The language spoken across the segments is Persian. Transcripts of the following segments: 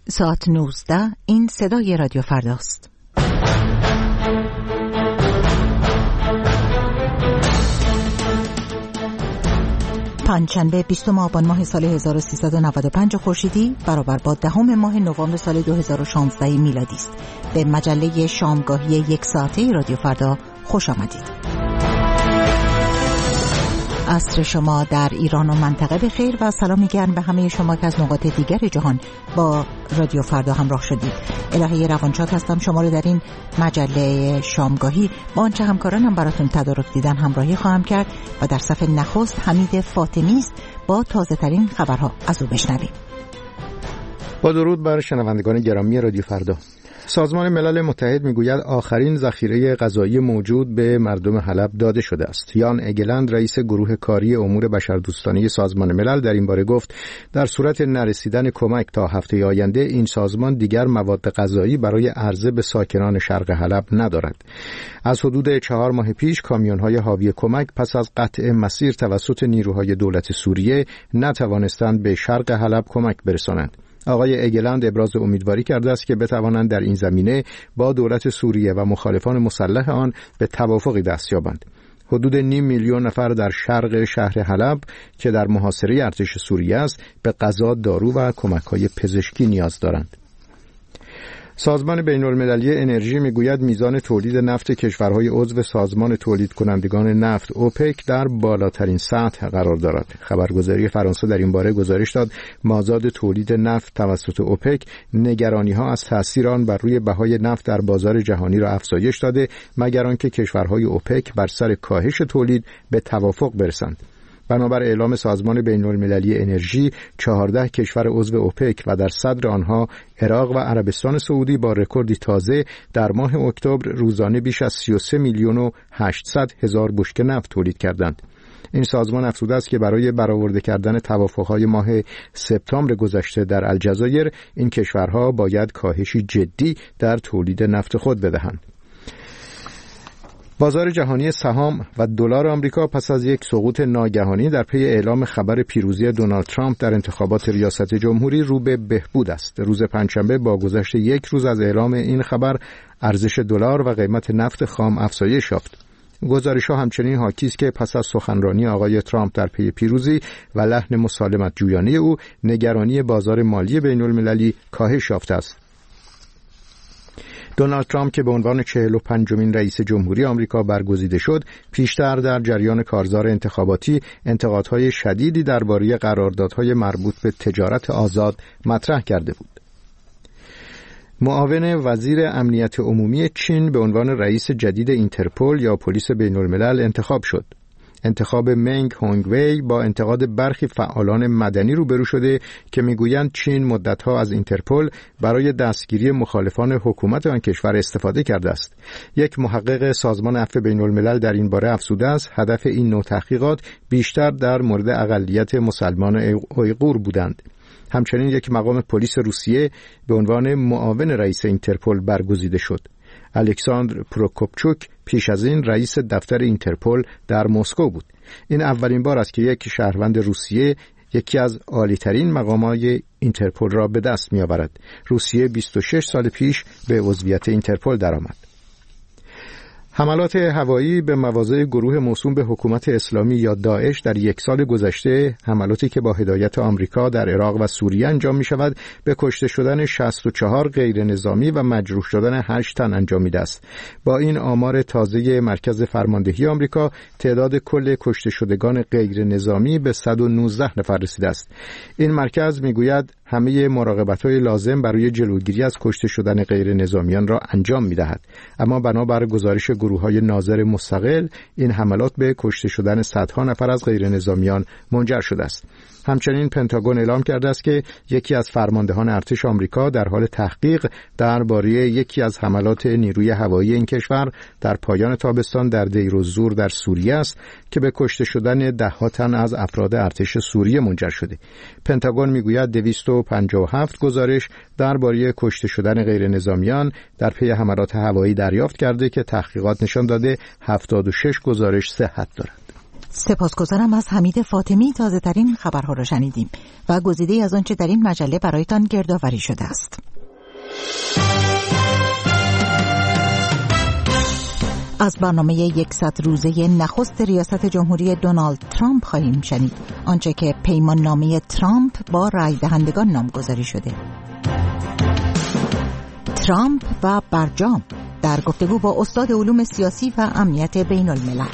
ساعت 19 این صدای رادیو فرداست. پنجشنبه 20 آبان ماه سال 1395 خورشیدی برابر با 10 ماه نوامبر سال 2016 میلادی است. به مجله شامگاهی یک ساعته رادیو فردا خوش آمدید. عصر شما در ایران و منطقه بخیر و سلامی گرم به همه شما که از نقاط دیگر جهان با رادیو فردا همراه شدید. الهه روانشاد هستم، شما رو در این مجله شامگاهی با آنچه همکارانم براتون تدارک دیدن همراهی خواهم کرد و در صفحه نخست حمید فاطمی است با تازه ترین خبرها از او بشنویم. با درود بر شنوندگان گرامی رادیو فردا. سازمان ملل متحد میگوید آخرین ذخیره غذایی موجود به مردم حلب داده شده است. یان اگلند رئیس گروه کاری امور بشردوستانه سازمان ملل در این باره گفت در صورت نرسیدن کمک تا هفته آینده این سازمان دیگر مواد غذایی برای عرضه به ساکنان شرق حلب ندارد. از حدود 4 ماه پیش کامیون‌های حاوی کمک پس از قطع مسیر توسط نیروهای دولت سوریه نتوانستند به شرق حلب کمک برسانند. آقای اگلند ابراز امیدواری کرده است که بتوانند در این زمینه با دولت سوریه و مخالفان مسلح آن به توافقی دست یابند. حدود 500,000 نفر در شرق شهر حلب که در محاصره ارتش سوریه است به غذا، دارو و کمک‌های پزشکی نیاز دارند. سازمان بین‌المللی انرژی میگوید میزان تولید نفت کشورهای عضو سازمان تولید کنندگان نفت اوپک در بالاترین سطح قرار دارد. خبرگزاری فرانسه در این باره گزارش داد مازاد تولید نفت توسط اوپک نگرانی‌ها از تأثیر آن بر روی بهای نفت در بازار جهانی را افزایش داده مگر آنکه کشورهای اوپک بر سر کاهش تولید به توافق برسند. بنابر اعلام سازمان بین‌المللی انرژی 14 کشور عضو اوپک و در صدر آنها عراق و عربستان سعودی با رکوردی تازه در ماه اکتبر روزانه بیش از 33,800,000 بشکه نفت تولید کردند. این سازمان افزوده است که برای برآورده کردن توافق‌های ماه سپتامبر گذشته در الجزایر این کشورها باید کاهشی جدی در تولید نفت خود بدهند. بازار جهانی سهام و دلار آمریکا پس از یک سقوط ناگهانی در پی اعلام خبر پیروزی دونالد ترامپ در انتخابات ریاست جمهوری رو به بهبود است. روز پنجشنبه با گذشت یک روز از اعلام این خبر ارزش دلار و قیمت نفت خام افزایش یافت. گزارش‌ها همچنین حاکی است که پس از سخنرانی آقای ترامپ در پی پیروزی و لحن مسالمت جویانه او نگرانی بازار مالی بین‌المللی کاهش یافته است. دونالد ترامپ که به عنوان 45مین رئیس جمهوری آمریکا برگزیده شد، پیشتر در جریان کارزار انتخاباتی انتقادهای شدیدی درباره قراردادهای مربوط به تجارت آزاد مطرح کرده بود. معاون وزیر امنیت عمومی چین به عنوان رئیس جدید اینترپل یا پلیس بین‌الملل انتخاب شد. انتخاب منگ هونگوی با انتقاد برخی فعالان مدنی روبرو شده که میگویند چین مدتها از اینترپل برای دستگیری مخالفان حکومت آن کشور استفاده کرده است. یک محقق سازمان عفو بین‌الملل در این باره افزوده است هدف این نوع تحقیقات بیشتر در مورد اقلیت مسلمان اویغور بودند. همچنین یک مقام پلیس روسیه به عنوان معاون رئیس اینترپل برگزیده شد. الکساندر پروکوپچوک پیش از این رئیس دفتر اینترپل در مسکو بود. این اولین بار است که یک شهروند روسیه یکی از عالی‌ترین مقامات اینترپل را به دست می‌آورد. روسیه 26 سال پیش به عضویت اینترپل درآمد. حملات هوایی به مواضع گروه موسوم به حکومت اسلامی یا داعش در یک سال گذشته، حملاتی که با هدایت آمریکا در عراق و سوریه انجام می شود، به کشته شدن 64 غیر نظامی و مجروح شدن 8 تن انجامیده است. با این آمار تازه مرکز فرماندهی آمریکا، تعداد کل کشته شدگان غیر نظامی به 119 نفر رسیده است. این مرکز می گوید همه مراقبت‌های لازم برای جلوگیری از کشته شدن غیر نظامیان را انجام می‌دهد، اما بنابر گزارش گروه‌های ناظر مستقل این حملات به کشته شدن صدها نفر از غیر نظامیان منجر شده است. همچنین پنتاگون اعلام کرده است که یکی از فرماندهان ارتش آمریکا در حال تحقیق درباره یکی از حملات نیروی هوایی این کشور در پایان تابستان در دیر الزور در سوریه است که به کشته شدن ده‌ها تن از افراد ارتش سوریه منجر شده. پنتاگون میگوید 257 گزارش درباره کشته شدن غیر نظامیان در پی حملات هوایی دریافت کرده که تحقیقات نشان داده 76 گزارش صحت دارد. سپاسگزارم از حمید فاطمی. تازه ترین خبرها را شنیدیم و گزیده از آنچه در این مجله برایتان گردآوری شده است. از برنامه 100 روزه نخست ریاست جمهوری دونالد ترامپ خواهیم شنید، آنچه که پیمان نامه ترامپ با رای دهندگان نامگذاری شده. ترامپ و برجام در گفتگو با استاد علوم سیاسی و امنیت بین الملل.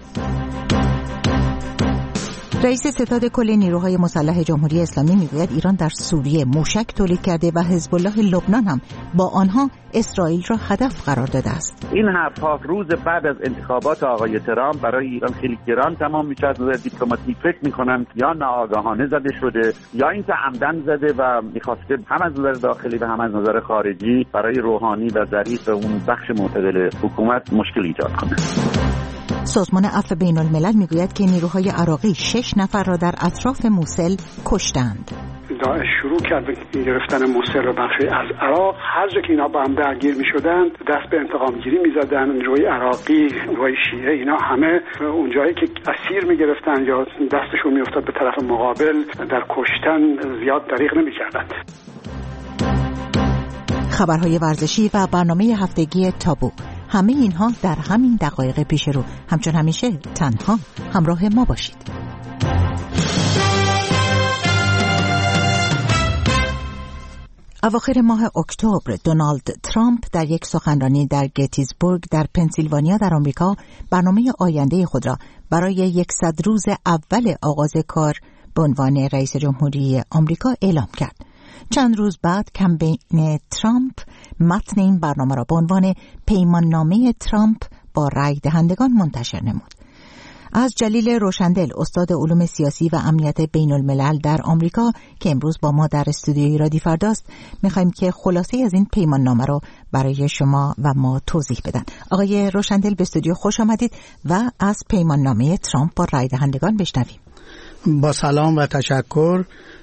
رئیس ستاد کل نیروهای مسلح جمهوری اسلامی میگوید ایران در سوریه موشک تولید کرده و حزب الله لبنان هم با آنها اسرائیل را هدف قرار داده است. این حرف‌ها روز بعد از انتخابات آقای ترامپ برای ایران خیلی گران تمام میشه. از نظر دیپلماتیک فکر میکنن یا ناآگاهانه زده شده یا اینکه عمدن زده و میخواسته هم از نظر داخلی و هم از نظر خارجی برای روحانی و ظریف اون بخش معتدل حکومت مشکل ایجاد کنه. سازمان عفو بین الملل میگوید که نیروهای عراقی 6 نفر را در اطراف موصل کشتند. داعش شروع کرد به گرفتن موصل و بخشی از عراق. هر جا که اینا با هم درگیر میشدن دست به انتقام گیری میزدن. نیروهای عراقی، نیروهای شیعه، اینا همه اونجایی که اسیر میگرفتن یا دستشون میافتاد به طرف مقابل در کشتن زیاد دریغ نمیکردند. خبرهای ورزشی و برنامه هفتگی تابو، همه اینها در همین دقایق پیش رو. همچون همیشه تنها همراه ما باشید. اواخر ماه اکتبر دونالد ترامپ در یک سخنرانی در گتیزبورگ در پنسیلوانیا در آمریکا برنامه آینده خود را برای 100 روز اول آغاز کار به عنوان رئیس جمهوری آمریکا اعلام کرد. چند روز بعد کمپین ترامپ متن این برنامه را به عنوان پیمان نامه ترامپ با رای دهندگان منتشر نمود. از جلیل روشندل، استاد علوم سیاسی و امنیت بین الملل در آمریکا که امروز با ما در استودیوی رادیو فرداست، میخوایم که خلاصه از این پیمان نامه را برای شما و ما توضیح بدن. آقای روشندل به استودیو خوش آمدید و از پیمان نامه ترامپ با رای دهندگان بشنویم. با سلام و تشکر.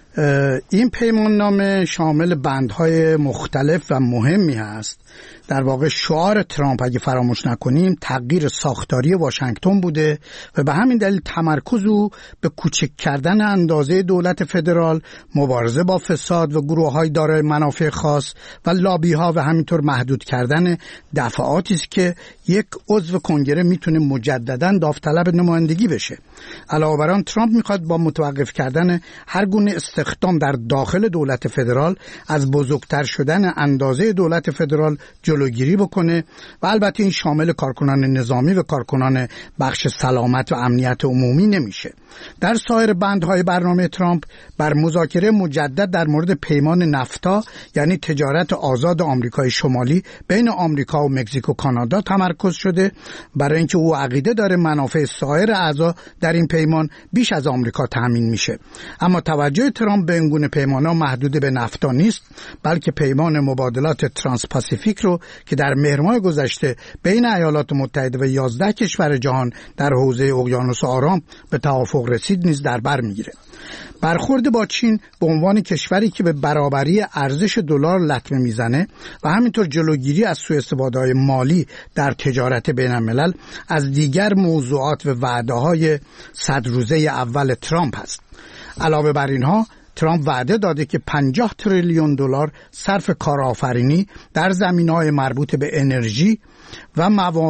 این پیمان نامه شامل بندهای مختلف و مهمی هست. در واقع شعار ترامپ اگه فراموش نکنیم تغییر ساختاری واشنگتن بوده و به همین دلیل تمرکز او به کوچک کردن اندازه دولت فدرال، مبارزه با فساد و گروه‌های دارای منافع خاص و لابی‌ها و همینطور محدود کردن دفعاتی است که یک عضو کنگره میتونه مجدداً داوطلب نمایندگی بشه. علاوه بر آن ترامپ میخواد با متوقف کردن هر گونه استخدام در داخل دولت فدرال از بزرگتر شدن اندازه دولت فدرال جلوگیری بکنه و البته این شامل کارکنان نظامی و کارکنان بخش سلامت و امنیت عمومی نمیشه. در سایر بندهای برنامه ترامپ بر مذاکره مجدد در مورد پیمان نفتا یعنی تجارت آزاد آمریکای شمالی بین آمریکا و مکزیک و کانادا تمرکز شده، برای اینکه او عقیده داره منافع سایر اعضا در این پیمان بیش از آمریکا تامین میشه. اما توجه ترامپ به این گونه پیمان‌ها محدود به نفتا نیست، بلکه پیمان مبادلات ترانس پاسیفیک رو که در مهر ماه گذشته بین ایالات متحده و 11 کشور جهان در حوزه اقیانوس آرام به توافق رسید نیز در بر میگیره. برخورد با چین به عنوان کشوری که به برابری ارزش دلار لطمه میزنه و همینطور جلوگیری از سوء استفاده‌های مالی در تجارت بین الملل از دیگر موضوعات و وعده‌های 100 روزه اول ترامپ است. علاوه بر اینها ترامپ وعده داده که 50 تریلیون دلار صرف کارآفرینی در زمینه‌های مربوط به انرژی و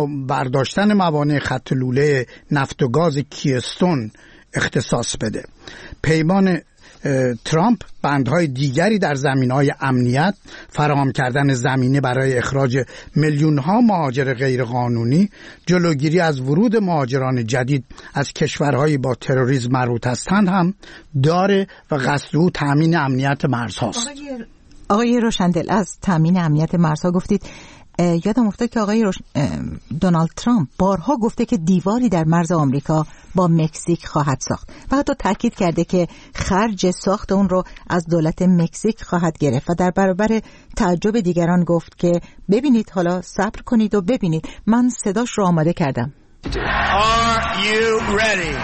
برداشتن موانع خط لوله نفت و گاز کیستون اختصاص بده. پیمان ترامپ بندهای دیگری در زمینه‌های امنیت، فراهم کردن زمینه برای اخراج میلیون‌ها مهاجر غیرقانونی، جلوگیری از ورود مهاجران جدید از کشورهایی با تروریسم مربوط هستند هم داره و قصد او تامین امنیت مرزهاست. آقای روشندل، از تامین امنیت مرزها گفتید. یادم افتاد که آقای دونالد ترامپ بارها گفته که دیواری در مرز آمریکا با مکزیک خواهد ساخت و حتی تاکید کرده که خرج ساخت اون رو از دولت مکزیک خواهد گرفت و در برابر تعجب دیگران گفت که ببینید، حالا صبر کنید و ببینید. من صداش رو آماده کردم. Are you ready?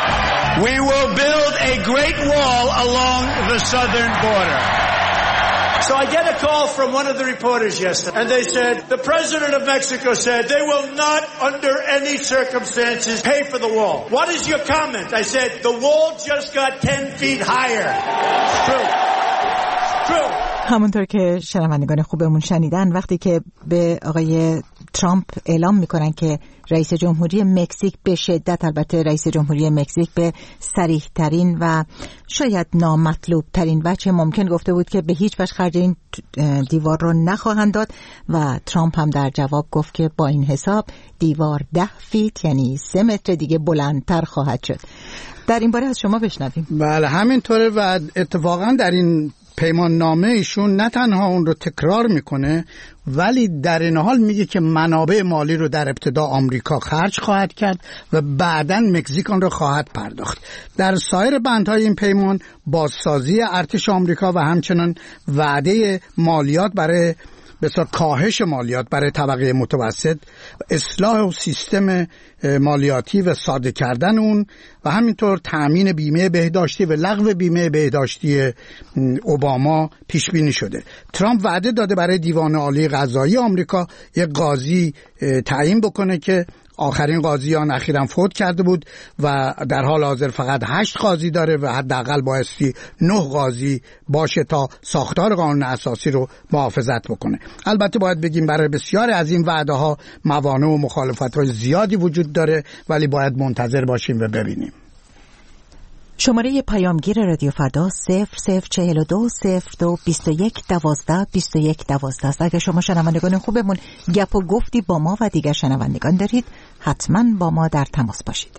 We will build a great wall along the southern border. So I get a call from one of the reporters yesterday, and they said, the president of Mexico said they will not under any circumstances pay for the wall. What is your comment? I said, the wall just got 10 feet higher. True. True. همونطور که شنوندگان خوبمون شنیدن، وقتی که به آقای ترامپ اعلام میکنن که رئیس جمهوری مکزیک به شدت، البته رئیس جمهوری مکزیک به صریح ترین و شاید نامطلوب ترین وجه ممکن گفته بود که به هیچ وجه خرج این دیوار رو نخواهند داد و ترامپ هم در جواب گفت که با این حساب دیوار 10 فیت یعنی 3 متر دیگه بلندتر خواهد شد. در این باره از شما بشنویم. بله همینطوره و اتفاقا در این پیمان نامه ایشون نه تنها اون رو تکرار میکنه ولی در این حال میگه که منابع مالی رو در ابتدا آمریکا خرج خواهد کرد و بعداً مکزیک آن رو خواهد پرداخت. در سایر بندهای این پیمان بازسازی ارتش آمریکا و همچنان وعده مالیات برای بسیار کاهش مالیات برای طبقه متوسط، اصلاح و سیستم مالیاتی و ساده کردن اون و همینطور تأمین بیمه بهداشتی و لغو بیمه بهداشتی اوباما پیش بینی شده. ترامپ وعده داده برای دیوان عالی قضایی آمریکا یک قاضی تعیین بکنه که آخرین قاضیان اخیراً فوت کرده بود و در حال حاضر فقط 8 قاضی داره و حداقل بایستی 9 قاضی باشه تا ساختار قانون اساسی رو محافظت بکنه. البته باید بگیم برای بسیاری از این وعده ها موانع و مخالفت‌های زیادی وجود داره ولی باید منتظر باشیم و ببینیم. شماره پیامگیر رادیو فردا 0042 02 21 12 21 12 است. اگر شما شنوندگان خوبمون گپ و گفتی با ما و دیگر شنوندگان دارید حتما با ما در تماس باشید.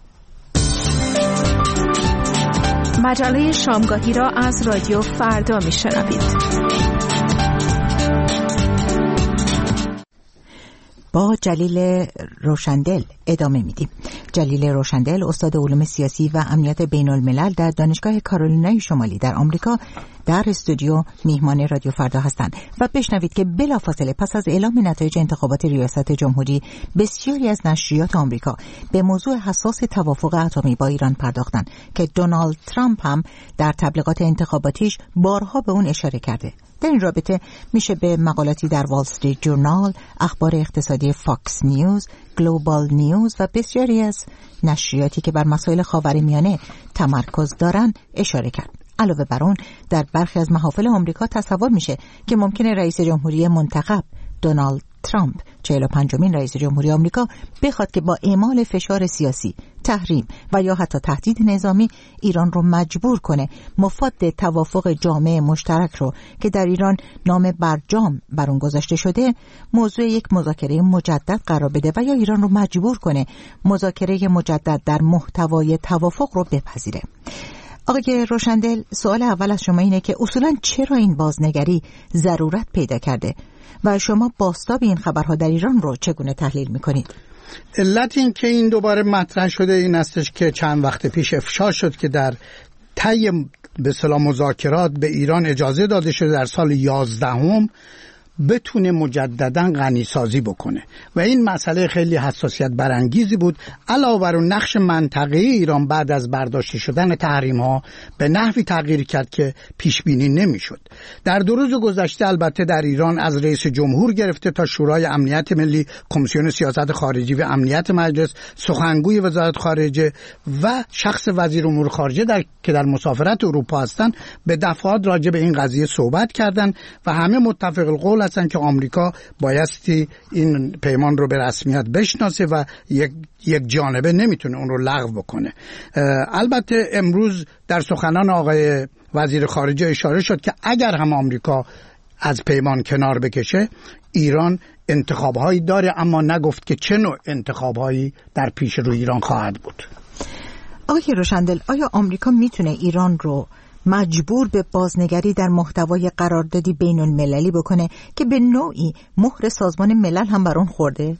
مجله شامگاهی را از رادیو فردا میشنوید. با جلیل روشندل ادامه میدیم. جلیل روشندل استاد علوم سیاسی و امنیت بین الملل در دانشگاه کارولینای شمالی در آمریکا در استودیو میهمان رادیو فردا هستند و بشنوید که بلافاصله پس از اعلام نتایج انتخابات ریاست جمهوری بسیاری از نشریات آمریکا به موضوع حساس توافق اتمی با ایران پرداختند که دونالد ترامپ هم در تبلیغات انتخاباتیش بارها به اون اشاره کرده. در این رابطه میشه به مقالاتی در وال استریت جورنال، اخبار اقتصادی فاکس نیوز، گلوبال نیوز و بسیاری از نشریاتی که بر مسائل خاورمیانه تمرکز دارن اشاره کرد. علاوه بر اون در برخی از محافل آمریکا تصور میشه که ممکنه رئیس جمهوری منتخب دونالد ترامپ 45مین رئیس جمهوری آمریکا بخواد که با اعمال فشار سیاسی، تحریم و یا حتی تهدید نظامی ایران رو مجبور کنه مفاد توافق جامع مشترک رو که در ایران نام برجام بر اون گذاشته شده موضوع یک مذاکره مجدد قرار بده و یا ایران رو مجبور کنه مذاکره مجدد در محتوای توافق رو بپذیره. آقای روشندل، سوال اول از شما اینه که اصولاً چرا این بازنگری ضرورت پیدا کرده و شما بازتاب این خبرها در ایران رو چگونه تحلیل میکنید؟ علت این که این دوباره مطرح شده این استش که چند وقت پیش افشا شد که در طی به اصطلاح مذاکرات به ایران اجازه داده شده در سال 11 بتونه مجدداً غنیسازی بکنه و این مسئله خیلی حساسیت برانگیزی بود. علاوه بر اون نقش منطقه ایران بعد از برداشته شدن تحریم ها به نحوی تغییر کرد که پیش بینی نمیشد. در 2 روز گذشته البته در ایران از رئیس جمهور گرفته تا شورای امنیت ملی، کمیسیون سیاست خارجی و امنیت مجلس، سخنگوی وزارت خارجه و شخص وزیر امور خارجه که در مسافرت اروپا هستند به دفعات راجع به این قضیه صحبت کردند و همه متفق القول هستن که آمریکا بایستی این پیمان رو به رسمیت بشناسه و یک جانبه نمیتونه اون رو لغو بکنه. البته امروز در سخنان آقای وزیر خارجه اشاره شد که اگر هم آمریکا از پیمان کنار بکشه ایران انتخاب‌هایی داره، اما نگفت که چه نوع انتخاب‌هایی در پیش رو ایران خواهد بود. آقای روشندل، آیا آمریکا میتونه ایران رو مجبور به بازنگری در محتوای قراردادی بین المللی بکنه که به نوعی مهر سازمان ملل هم بر اون خورده؟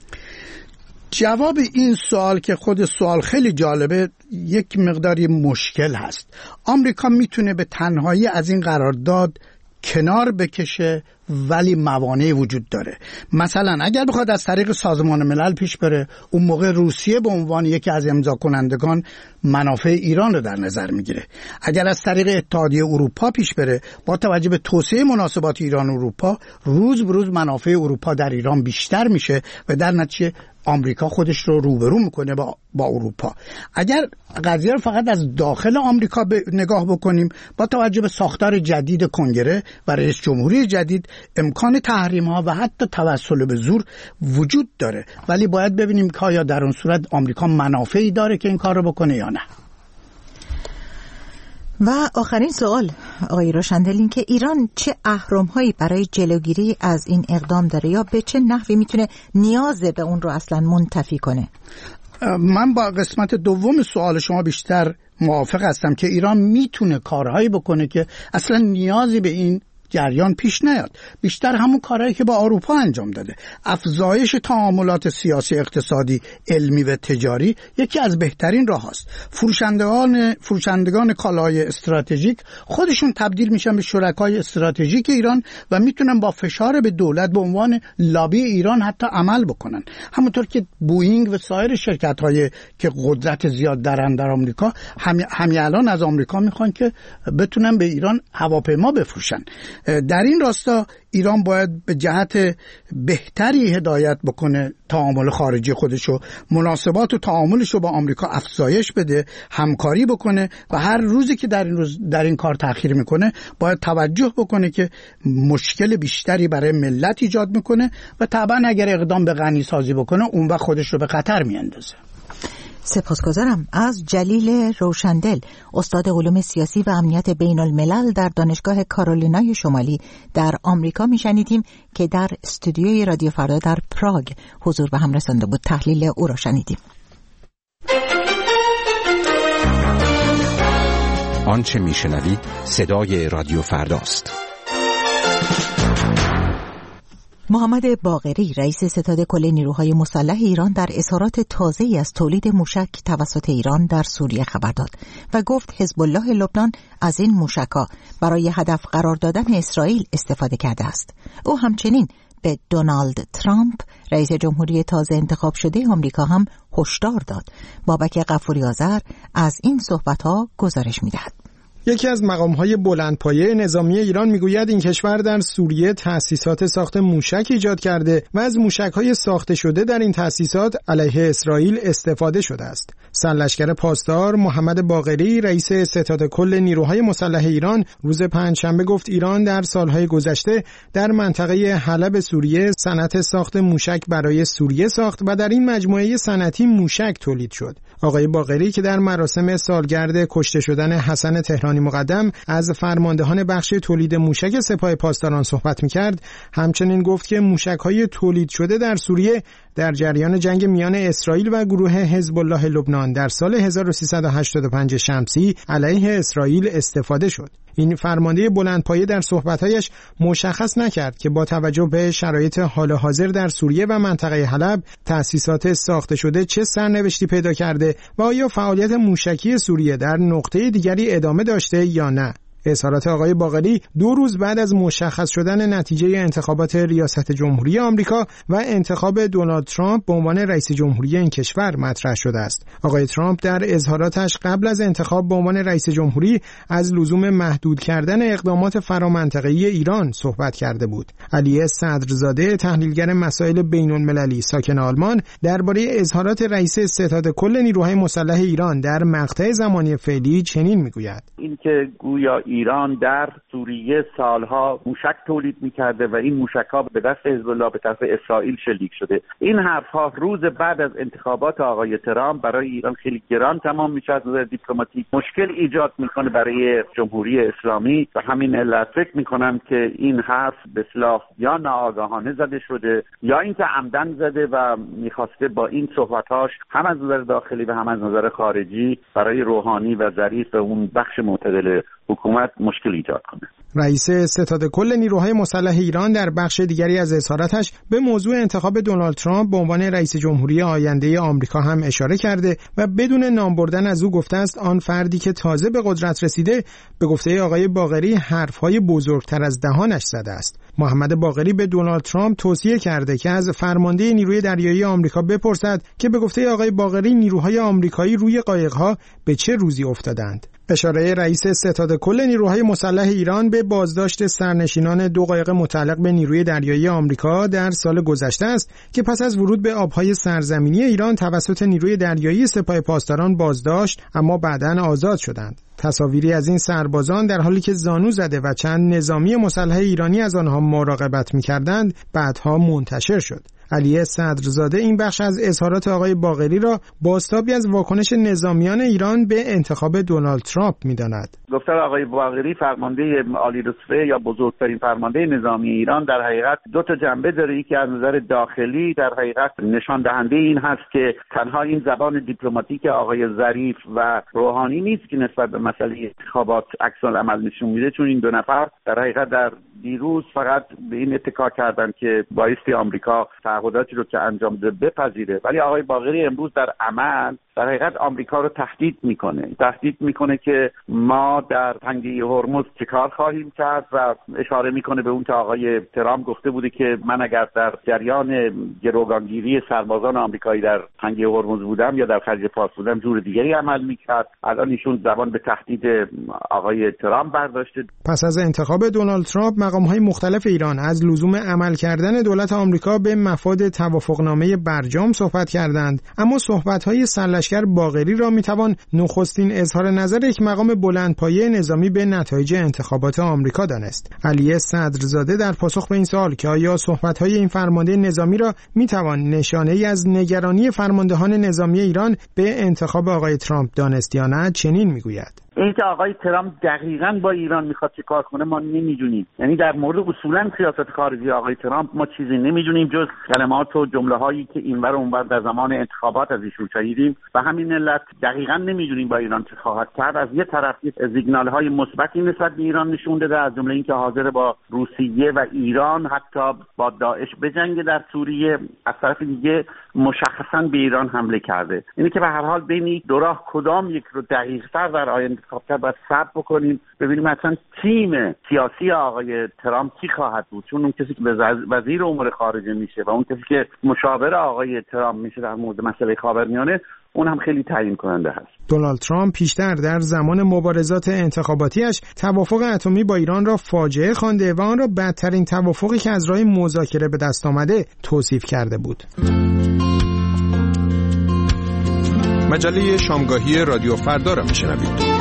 جواب این سوال که خود سوال خیلی جالبه یک مقداری مشکل هست. آمریکا میتونه به تنهایی از این قرارداد کنار بکشه ولی موانعی وجود داره. مثلا اگر بخواد از طریق سازمان ملل پیش بره، اون موقع روسیه به عنوان یکی از امضا کنندگان منافع ایران رو در نظر میگیره. اگر از طریق اتحادیه اروپا پیش بره، با توجه به توسعه مناسبات ایران و اروپا، روز به روز منافع اروپا در ایران بیشتر میشه و در نتیجه آمریکا خودش رو روبرو میکنه با اروپا. اگر قضیه رو فقط از داخل آمریکا نگاه بکنیم، با توجه به ساختار جدید کنگره و رئیس جمهوری جدید، امکان تحریم ها و حتی توسل به زور وجود داره، ولی باید ببینیم که آیا در اون صورت آمریکا منافعی داره که این کار رو بکنه یا نه. و آخرین سوال آقای روشندل، این که ایران چه اهرم‌هایی برای جلوگیری از این اقدام داره یا به چه نحوی میتونه نیاز به اون رو اصلا منتفی کنه؟ من با قسمت دوم سوال شما بیشتر موافق هستم که ایران میتونه کارهایی بکنه که اصلا نیازی به این جریان پیش نیاد. بیشتر همون کارهایی که با اروپا انجام داده. افزایش تعاملات سیاسی، اقتصادی، علمی و تجاری یکی از بهترین راه هاست. فروشندگان کالای استراتژیک خودشون تبدیل میشن به شرکای استراتژیک ایران و میتونن با فشار به دولت به عنوان لابی ایران حتی عمل بکنن. همونطور که بوئینگ و سایر شرکت‌های که قدرت زیاد دارن در آمریکا همین الان از آمریکا میخوان که بتونن به ایران هواپیما بفروشن. در این راستا ایران باید به جهت بهتری هدایت بکنه تعامل خارجی خودشو، مناسبات و تعاملشو با آمریکا افزایش بده، همکاری بکنه و هر روزی که در این کار تأخیر میکنه باید توجه بکنه که مشکل بیشتری برای ملت ایجاد میکنه و طبعا اگر اقدام به غنی سازی بکنه اون وقت خودش رو به خطر میاندازه. سپاسگزارم. از جلیل روشندل، استاد علوم سیاسی و امنیت بین الملل در دانشگاه کارولینای شمالی در آمریکا میشنیدیم که در استودیوی رادیو فردا در پراگ حضور به هم رسانده بود. تحلیل او را شنیدیم. آنچه میشنوید صدای رادیو فرداست. محمد باقری، رئیس ستاد کل نیروهای مسلح ایران، در اظهارات تازه‌ای از تولید موشک توسط ایران در سوریه خبر داد و گفت حزب الله لبنان از این موشک‌ها برای هدف قرار دادن اسرائیل استفاده کرده است. او همچنین به دونالد ترامپ، رئیس جمهوری تازه انتخاب شده آمریکا، هم هشدار داد. بابک غفوری آذر از این صحبت‌ها گزارش می‌دهد. یکی از مقام‌های بلندپایه نظامی ایران میگوید این کشور در سوریه تأسیسات ساخت موشک ایجاد کرده و از موشک‌های ساخته شده در این تأسیسات علیه اسرائیل استفاده شده است. سرلشکر پاسدار محمد باقری، رئیس ستاد کل نیروهای مسلح ایران، روز پنجشنبه گفت ایران در سالهای گذشته در منطقه حلب سوریه صنعت ساخت موشک برای سوریه ساخت و در این مجموعه صنعتی موشک تولید شد. آقای باقری که در مراسم سالگرد کشته شدن حسن تهرانی مقدم از فرماندهان بخش تولید موشک سپاه پاسداران صحبت می‌کرد، همچنین گفت که موشک‌های تولید شده در سوریه در جریان جنگ میان اسرائیل و گروه حزب الله لبنان در سال 1385 شمسی علیه اسرائیل استفاده شد. این فرمانده بلندپایه در صحبت‌هایش مشخص نکرد که با توجه به شرایط حال حاضر در سوریه و منطقه حلب تأسیسات ساخته شده چه سرنوشتی پیدا کرده و آیا فعالیت موشکی سوریه در نقطه دیگری ادامه داشته یا نه. اظهارات آقای باقری 2 روز بعد از مشخص شدن نتیجه انتخابات ریاست جمهوری آمریکا و انتخاب دونالد ترامپ به عنوان رئیس جمهوری این کشور مطرح شده است. آقای ترامپ در اظهاراتش قبل از انتخاب به عنوان رئیس جمهوری از لزوم محدود کردن اقدامات فرامنطقه‌ای ایران صحبت کرده بود. علی صدرزاده، تحلیلگر مسائل بین‌المللی ساکن آلمان، درباره اظهارات رئیس ستاد کل نیروهای مسلح ایران در مقطع زمانی فعلی چنین میگوید: اینکه گویا ایران در سوریه سالها موشک تولید میکرده و این موشک‌ها به دست حزب الله به طرف اسرائیل شلیک شده، این حرف‌ها روز بعد از انتخابات آقای ترامپ برای ایران خیلی گران تمام میشه از نظر دیپلماتیک، مشکل ایجاد میکنه برای جمهوری اسلامی و همین علت فکر میکنم که این حرف به اصطلاح یا ناآگاهانه زده شده یا اینکه عمدن زده و میخواسته با این صحبت‌هاش هم از نظر داخلی و هم از نظر خارجی برای روحانی و ظریف و اون بخش معتدل حکومت مشکل ایجاد کنه. رئیس ستاد کل نیروهای مسلح ایران در بخش دیگری از اظهاراتش به موضوع انتخاب دونالد ترامپ به عنوان رئیس جمهوری آینده آمریکا هم اشاره کرده و بدون نام بردن از او گفته است آن فردی که تازه به قدرت رسیده به گفته آقای باقری حرفهای بزرگتر از دهانش زده است. محمد باقری به دونالد ترامپ توصیه کرده که از فرمانده نیروی دریایی آمریکا بپرسد که به گفته آقای باقری نیروهای آمریکایی روی قایق‌ها به چه روزی افتادند. اشاره رئیس ستاد کل نیروهای مسلح ایران به بازداشت سرنشینان 2 قایق متعلق به نیروی دریایی آمریکا در سال گذشته است که پس از ورود به آبهای سرزمینی ایران توسط نیروی دریایی سپاه پاسداران بازداشت اما بعداً آزاد شدند. تصاویری از این سربازان در حالی که زانو زده و چند نظامی مسلح ایرانی از آنها مراقبت می‌کردند بعدها منتشر شد. علی صدرزاده این بخش از اظهارات آقای باقری را بازتابی از واکنش نظامیان ایران به انتخاب دونالد ترامپ می‌داند. گفتار آقای باقری فرمانده عالی رتبه یا بزرگترین فرمانده نظامی ایران در حقیقت 2 جنبه داره. یکی از نظر داخلی در حقیقت نشان دهنده این هست که تنها این زبان دیپلماتیک آقای ظریف و روحانی نیست که نسبت به مسئله انتخابات عکس العمل نشون میده، چون این 2 نفر در حقیقت در دیروز فقط به این اتکا کردن که بایستی آمریکا تعهداتی رو که انجام ده بپذیره، ولی آقای باقری امروز در عمل در حقیقت آمریکا رو تهدید میکنه که ما در تنگه هرمز چه کار خواهیم کرد و اشاره میکنه به اون که آقای ترامپ گفته بوده که من اگر در جریان گروگانگیری سربازان آمریکایی در تنگه هرمز بودم یا در خلیج فارس بودم جور دیگری عمل میکرد. الان ایشون زبان به تهدید آقای ترامپ برداشته. پس از انتخاب دونالد ترامپ مقام‌های مختلف ایران از لزوم عمل کردن دولت آمریکا به مفاد توافقنامه برجام صحبت کردند، اما صحبت‌های سرلشکر باقری را می‌توان نخستین اظهار نظر یک مقام بلندپایه نظامی به نتایج انتخابات آمریکا دانست. علی صدرزاده در پاسخ به این سوال که آیا صحبت‌های این فرمانده نظامی را می‌توان نشانه‌ای از نگرانی فرماندهان نظامی ایران به انتخاب آقای ترامپ دانست یا نه چنین می‌گوید: این که آقای ترامپ دقیقاً با ایران میخواد چه کار کنه ما نمیدونیم. یعنی در مورد اصولاً سیاست خارجی آقای ترامپ ما چیزی نمیدونیم جز کلمات و جمله هایی که اینور و اونور در زمان انتخابات از ایشون شنیدیم و همین علت دقیقاً نمیدونیم با ایران چه خواهد کرد. از یه طرف سیگنال های مثبتی نسبت به ایران نشون داده، از جمله اینکه حاضر با روسیه و ایران حتی با داعش بجنگه در سوریه، از طرف دیگه مشخصاً به ایران حمله کرده. یعنی که به هر حال بین دو راه کدام یک رو دقیق‌تر در آینده باید صبر بکنیم ببینیم اصلا تیم سیاسی آقای ترامپ کی خواهد بود، چون اون کسی که به وزیر امور خارجه میشه و اون کسی که مشاور آقای ترامپ میشه در مورد مسئله خاورمیانه اون هم خیلی تعیین کننده هست. دونالد ترامپ پیشتر در زمان مبارزات انتخاباتیش توافق اتمی با ایران را فاجعه خوانده و آن را بدترین توافقی که از راه مذاکره به دست آمده توصیف کرده بود. مجله شامگاهی رادیو فردا را میشنوید.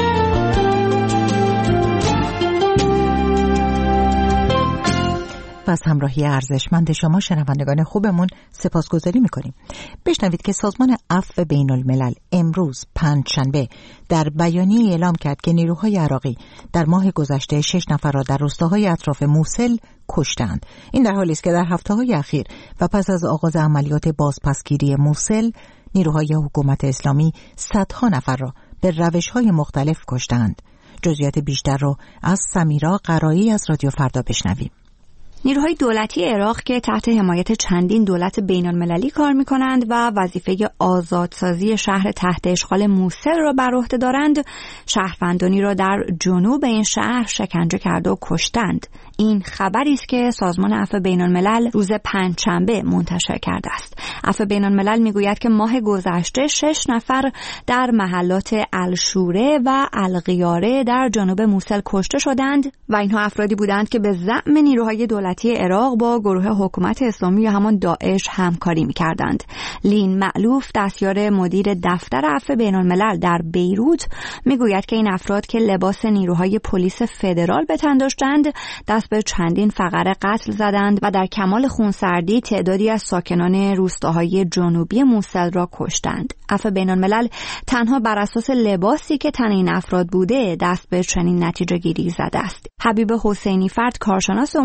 از همراهی ارزشمند شما شنوندگان خوبمون سپاسگزاری میکنیم. بشنوید که سازمان عفو بین الملل امروز پنجشنبه در بیانیه اعلام کرد که نیروهای عراقی در ماه گذشته 6 نفر را در روستاهای اطراف موصل کشتند. این در حالی است که در هفته‌های اخیر و پس از آغاز عملیات بازپسگیری موصل نیروهای حکومت اسلامی صدها نفر را به روش‌های مختلف کشتند. جزئیات بیشتر رو از سمیرا قرایی از رادیو فردا بشنویم. نیروهای دولتی عراق که تحت حمایت چندین دولت بین‌المللی کار می‌کنند و وظیفه آزادسازی شهر تحت اشغال موصل را بر عهده دارند، شهروندانی را در جنوب این شهر شکنجه کرده و کشتند. این خبری است که سازمان عفو بین‌الملل روز پنجشنبه منتشر کرده است. عفو بین‌الملل میگوید که ماه گذشته 6 نفر در محلات الشوره و الغیاره در جنوب موصل کشته شدند و اینها افرادی بودند که به زعم نیروهای دولتی عراق با گروه حکومت اسلامی یا همان داعش همکاری می‌کردند. لین معلوف دستیار مدیر دفتر عفو بین‌الملل در بیروت میگوید که این افراد که لباس نیروهای پلیس فدرال به تن داشتند دست به چندین فقره قتل زدند و در کمال خونسردی تعدادی از ساکنان روستاهای جنوبی موصل را کشتند. عفو بین‌الملل تنها بر اساس لباسی که تن این افراد بوده دست به چنین نتیجه گیری زده است. حبیب حسینی فرد کارشناس امور منطقه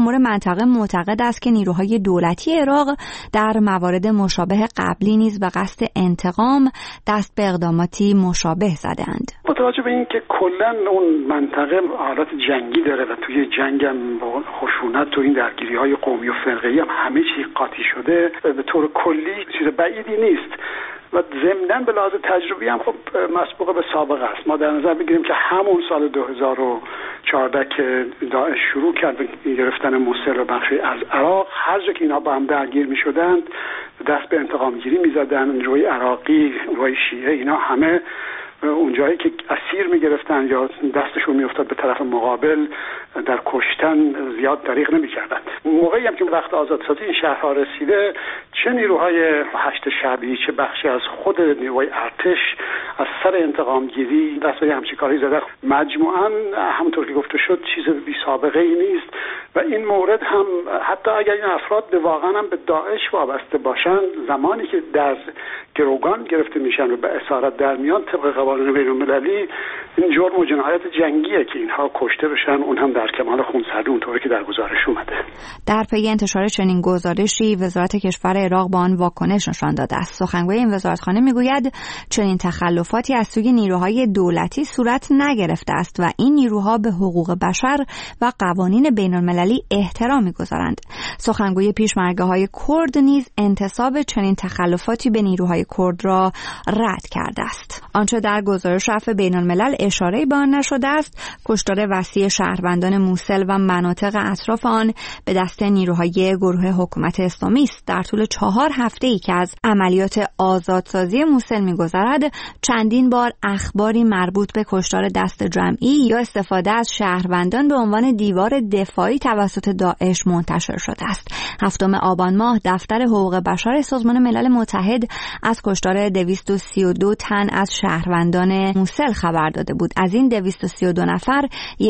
منطقه معتقد است که نیروهای دولتی عراق در موارد مشابه قبلی نیز به قصد انتقام دست به اقداماتی مشابه زدند. با توجه به اینکه کلا اون منطقه حالت جنگی داره و توی جنگ هم با خشونت و این درگیری‌های قومی و فرقه‌ای هم همه چی قاطی شده، به طور کلی چیز بعیدی نیست و ضمناً به لحاظ تجربی هم خب مسبوق به سابقه است. ما در نظر بگیریم که همون سال 2014 که داعش شروع کرد به گرفتن موصل و بخشی از عراق، هر جا که اینا با هم درگیر می‌شدند دست به انتقام گیری می‌زدن. نیروهای عراقی، نیروهای شیعه، اینا همه اونجایی که اسیر می‌گرفتن یا دستشون می‌افتاد به طرف مقابل در کشتن زیاد دریغ نمی‌کردند. موقعی هم که وقت آزادسازی این شهرها رسیده، چه نیروهای هشت شعبی چه بخشی از خود نیروهای ارتش از سر انتقام گیری دست به همچین کاری زدن. مجموعاً همونطور که گفته شد چیز بی سابقه ای نیست و این مورد هم حتی اگر این افراد واقعاً هم به داعش وابسته باشند، زمانی که در گروگان گرفته میشن و به اسارت در میان طبق قوانین بین‌المللی، این جرم و جنایت جنگیه که اینها کشته بشن، اون هم در کمال خونسردی اونطوری که در گزارش اومده. در پی انتشار چنین گزارشی وزارت کشور عراق با آن واکنش نشان داده است. سخنگوی این وزارتخانه میگوید چنین تخلفاتی از سوی نیروهای دولتی صورت نگرفته است و این نیروها به حقوق بشر و قوانین بین‌المللی احترام می‌گذارند. سخنگوی پیشمرگه‌های کرد نیز انتساب چنین تخلفاتی به نیروهای کرد را رد کرده است. آنچه در گزارش عفو بین‌الملل اشاره‌ای به آن نشده است، کشتار وسیع شهروندان موصل و مناطق اطراف آن به دست نیروهای گروه حکومت اسلامی است. در طول 4 هفته‌ای که از عملیات آزادسازی موصل می‌گذرد، چندین بار اخباری مربوط به کشتار دست جمعی یا استفاده از شهروندان به عنوان دیوار دفاعی توسط داعش منتشر شده است. 7 آبان ماه دفتر حقوق بشر سازمان ملل متحد از کشتار 232 تن از شهروندان موصل خبر داده بود. از این 232 نفر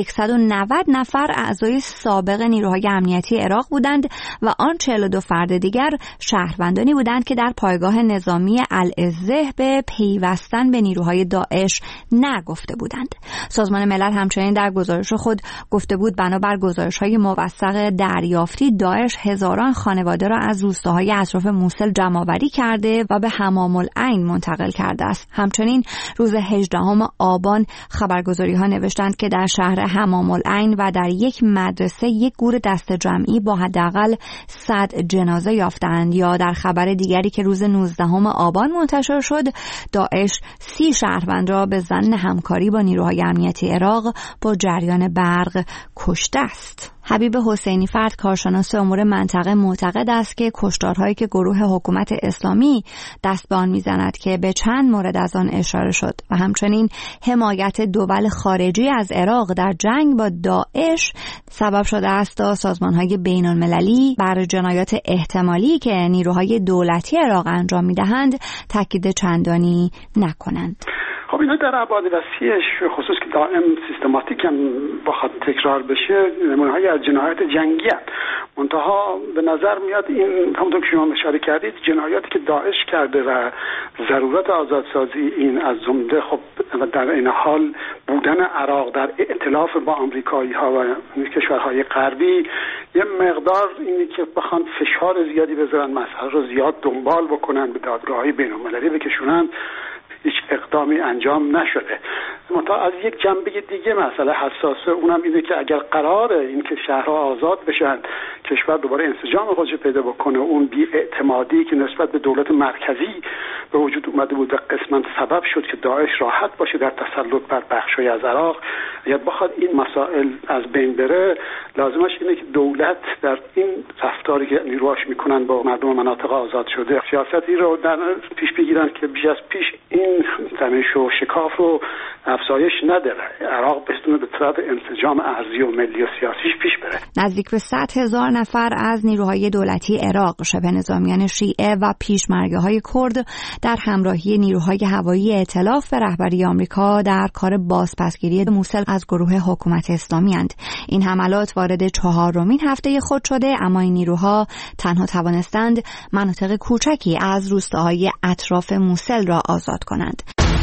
190 نفر اعضای سابق نیروهای امنیتی عراق بودند و آن 42 فرد دیگر شهروندانی بودند که در پایگاه نظامی العزه به پیوستن به نیروهای داعش نگفته بودند. سازمان ملل همچنین در گزارش خود گفته بود بنابر گزارش‌های موثق دریافتی، داعش هزاران خانواده را از روستاهای اطراف موصل جمع‌آوری کرده و به حمام العین منتقل کرده است. همچنین روز 18 آبان خبرگزاری‌ها نوشتند که در شهر حمام العین و در یک مدرسه یک گور دست جمعی با حداقل 100 جنازه یافتند. یا در خبر دیگری که روز 19 آبان منتشر شد، داعش 30 شهروند را به ظن همکاری با نیروهای امنیتی عراق با جریان برق کشته است. حبیب حسینی فرد، کارشناس امور منطقه، معتقد است که کشتارهایی که گروه حکومت اسلامی دست به آن میزند که به چند مورد از آن اشاره شد و همچنین حمایت دول خارجی از عراق در جنگ با داعش سبب شده است تا سازمان‌های بین‌المللی بر جنایات احتمالی که نیروهای دولتی عراق انجام می‌دهند تاکید چندانی نکنند. خب اینا در ابعاد وسیعش، خصوص که دائم سیستماتیک هم بخواد تکرار بشه، نمونه‌هایی از جنایات جنگی هست. منتها به نظر میاد این همونطور که شما اشاره کردید جنایاتی که داعش کرده و ضرورت آزادسازی این از جمله خب در این حال بودن عراق در ائتلاف با آمریکایی‌ها و کشورهای غربی یه مقدار اینی که بخوان فشار زیادی بذارن، مسئله رو زیاد دنبال بکنن، به دادگاه‌های بین‌المللی بکشونن، هیچ اقدامی انجام نشده. منتها از یک جنبه دیگه مسئله حساسه، اونم اینه که اگر قراره این که شهرها آزاد بشن، کشور دوباره انسجام خودش پیدا بکنه، اون بی‌اعتمادی که نسبت به دولت مرکزی به وجود اومده بود قسماً سبب شد که داعش راحت باشه در تسلط بر بخشای از عراق، اگر بخواد این مسائل از بین بره، لازمش اینه که دولت در این رفتاری که نیروهاش میکنن با مردم مناطق آزاد شده سیاستی رو در پیش بگیرن که بیش از پیش این تنش و شکاف رو افزایش نده، عراق بتونه به طرف انسجام ارضی و ملی و سیاسیش پیش بره. نزدیک به 100,000 نفر از نیروهای دولتی عراق، شبه نظامیان شیعه و پیشمرگه‌های کرد در همراهی نیروهای هوایی ائتلاف به رهبری آمریکا در کار بازپسگیری موصل از گروه حکومت اسلامی اند. این حملات وارد 4مین هفته خود شده، اما این نیروها تنها توانستند مناطق کوچکی از روستاهای اطراف موصل را آزاد کنند.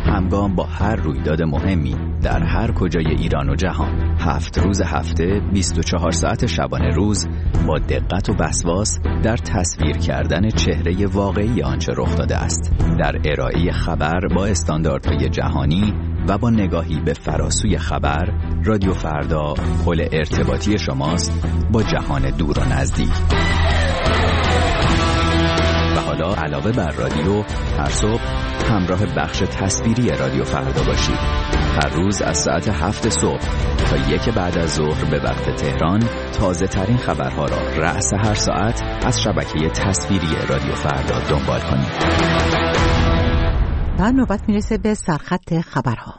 همگام با هر رویداد مهمی در هر کجای ایران و جهان، 7 روز هفته 24 ساعت شبانه روز با دقت و وسواس در تصویر کردن چهره واقعی آنچه رخ داده است، در ارائه خبر با استانداردهای جهانی و با نگاهی به فراسوی خبر. رادیو فردا پل ارتباطی شماست با جهان دور و نزدیک. و حالا علاوه بر رادیو، هر صبح همراه بخش تصویری رادیو فردا باشید. هر روز از ساعت 7 صبح تا 1 بعد از ظهر به وقت تهران تازه ترین خبرها را رأس هر ساعت از شبکه تصویری رادیو فردا دنبال کنید. و نوبت میرسه به سرخط خبرها.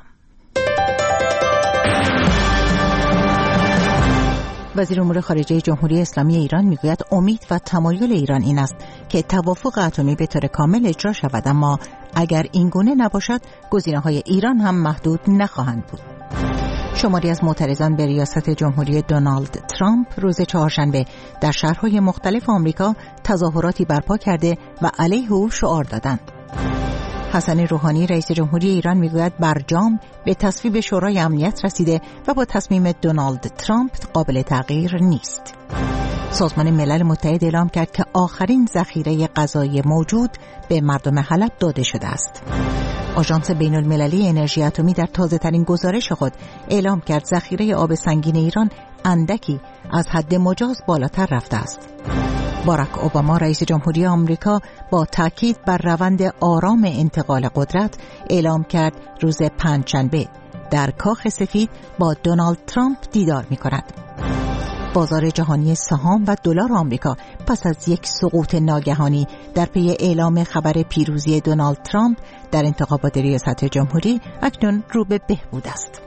وزیر امور خارجه جمهوری اسلامی ایران میگوید امید و تمایل ایران این است که توافق اتمی به طور کامل اجرا شود، اما اگر این گونه نباشد گزینه‌های ایران هم محدود نخواهند بود. شماری از معترضان به ریاست جمهوری دونالد ترامپ روز چهارشنبه در شهرهای مختلف آمریکا تظاهراتی برپا کرده و علیه او شعار دادند. حسن روحانی رئیس جمهوری ایران میگوید برجام به تصویب شورای امنیت رسیده و با تصمیم دونالد ترامپ قابل تغییر نیست. سازمان ملل متحد اعلام کرد که آخرین ذخیره غذایی موجود به مردم حلب داده شده است. آژانس بین‌المللی انرژی اتمی در تازه‌ترین گزارش خود اعلام کرد ذخیره آب سنگین ایران اندکی از حد مجاز بالاتر رفته است. باراک اوباما رئیس جمهوری آمریکا با تاکید بر روند آرام انتقال قدرت اعلام کرد روز پنجشنبه در کاخ سفید با دونالد ترامپ دیدار می‌کند. بازار جهانی سهام و دلار آمریکا پس از یک سقوط ناگهانی در پی اعلام خبر پیروزی دونالد ترامپ در انتخابات ریاست جمهوری اکنون رو به بهبود است.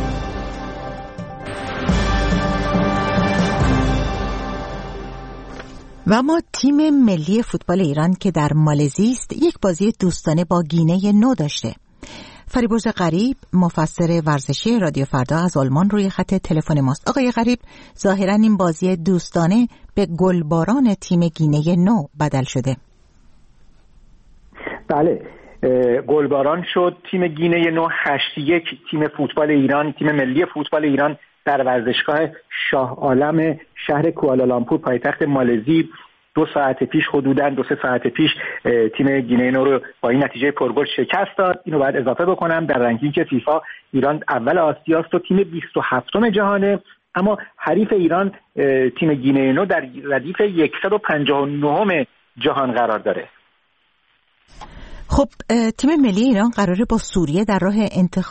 و اما تیم ملی فوتبال ایران که در مالزی است یک بازی دوستانه با گینه نو داشته. فریبرز غریب مفسر ورزشی رادیو فردا از آلمان روی خط تلفن ماست. آقای غریب، ظاهرا این بازی دوستانه به گلباران تیم گینه نو بدل شده. بله، گلباران شد. تیم گینه نو 8-1 تیم فوتبال ایران، تیم ملی فوتبال ایران در ورزشگاه شاه عالم شهر کوالالامپور پایتخت مالزی 2 ساعت پیش، حدوداً 2-3 ساعت پیش تیم گینه نو رو با این نتیجه پرگل شکست داد. اینو باید اضافه بکنم در رنکینگ فیفا ایران اول آسیاست و تیم 27م جهانه، اما حریف ایران تیم گینه نو در ردیف 159م جهان قرار داره. خب تیم ملی ایران قراره با سوریه در راه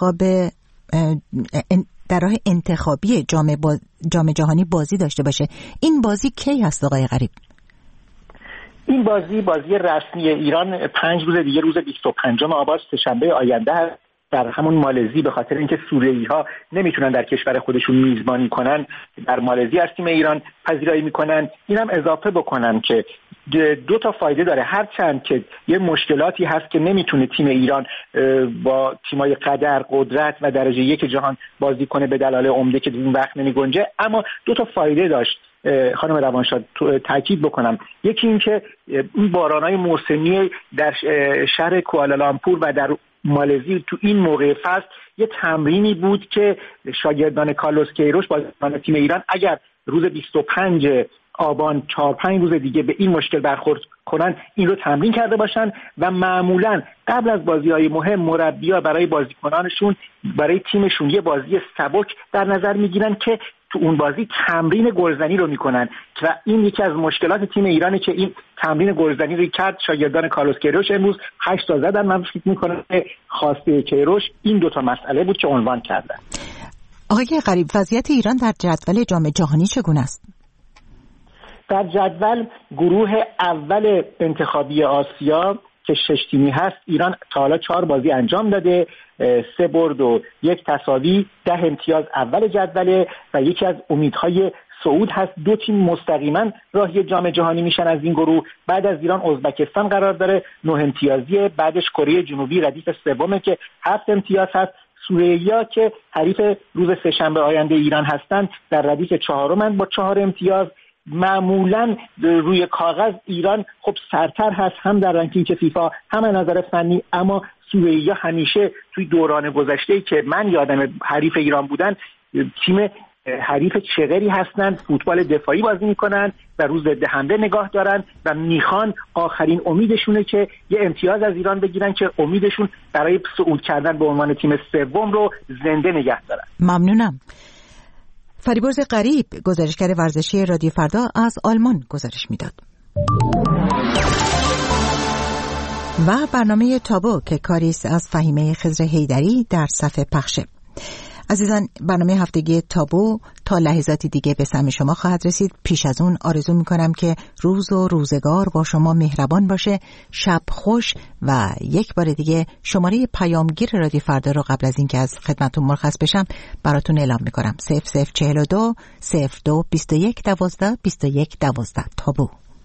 انتخابی جام جهانی بازی داشته باشه. این بازی کی هست آقای غریب؟ این بازی رسمی ایران 5 روز دیگه، روز 25 آبان سه‌شنبه آینده هست در همون مالزی. به خاطر اینکه سوریه‌ای‌ها نمیتونن در کشور خودشون میزبانی کنن، در مالزی از تیم ایران پذیرایی میکنن. اینم اضافه بکنم که 2 تا فایده داره. هر چند که یه مشکلاتی هست که نمیتونه تیم ایران با تیمای قدرت و درجه 1 جهان بازی کنه به دلایل عمده که این وقت نمیگنجه، اما 2 تا فایده داشت. خانم روانشاد تاکید بکنم، یکی این که این بارانهای موسمی در شهر کوالالامپور و در مالزی تو این موقع فصل یه تمرینی بود که شاگردان کارلوس کیروش بازیکن تیم ایران اگر روز 25 آبان 4-5 روز دیگه به این مشکل برخورد کنن این رو تمرین کرده باشن و معمولا قبل از بازی‌های مهم مربی‌ها برای بازیکنانشون، برای تیمشون یه بازی سبک در نظر میگیرن که تو اون بازی تمرین گلزنی رو میکنن و این یکی از مشکلات تیم ایرانه که این تمرین گلزنی رو کرد. شاگردان کارلوس کیروش امروز 8 تا زدن. من فکر میکنم خواسته کیروش این 2 تا مسئله بود که عنوان کردن. آقای غریب، وضعیت ایران در جدول جام جهانی چگونه است؟ در جدول گروه اول انتخابی آسیا که 6 تیمی هست، ایران تا حالا 4 بازی انجام داده، 3 برد و 1 تساوی، 10 امتیاز اول جدوله و یکی از امیدهای صعود هست. 2 تیم مستقیما راهی جام جهانی میشن از این گروه. بعد از ایران ازبکستان قرار داره 9 امتیازیه، بعدش کره جنوبی ردیف سومه که 7 امتیاز هست. سوریه که حریف روز سه‌شنبه آینده ایران هستند در ردیف 4 با 4 امتیاز. معمولا روی کاغذ ایران خب سرتر هست هم در رنکینگ فیفا هم از نظر فنی، اما سوریه همیشه توی دوران گذشته که من یادم حریف ایران بودن تیم حریف چغری هستند، فوتبال دفاعی بازی میکنن و رو ضد حمله نگاه دارن و میخوان آخرین امیدشونه که یه امتیاز از ایران بگیرن که امیدشون برای صعود کردن به عنوان تیم سوم رو زنده نگه دارن. ممنونم. فریبرز غریب، گزارشگر ورزشی رادیو فردا از آلمان گزارش میداد. و برنامه تابو که کاریست از فهیمه خضر حیدری در صفحه پخشه. عزیزان، برنامه هفتگی تابو تا لحظاتی دیگه به سمع شما خواهد رسید. پیش از اون آرزو میکنم که روز و روزگار با شما مهربان باشه. شب خوش و یک بار دیگه شماره پیامگیر رادیو فردا رو قبل از اینکه از خدمتتون مرخص بشم براتون اعلام میکنم: 0042 02 21 12 21 12. تابو.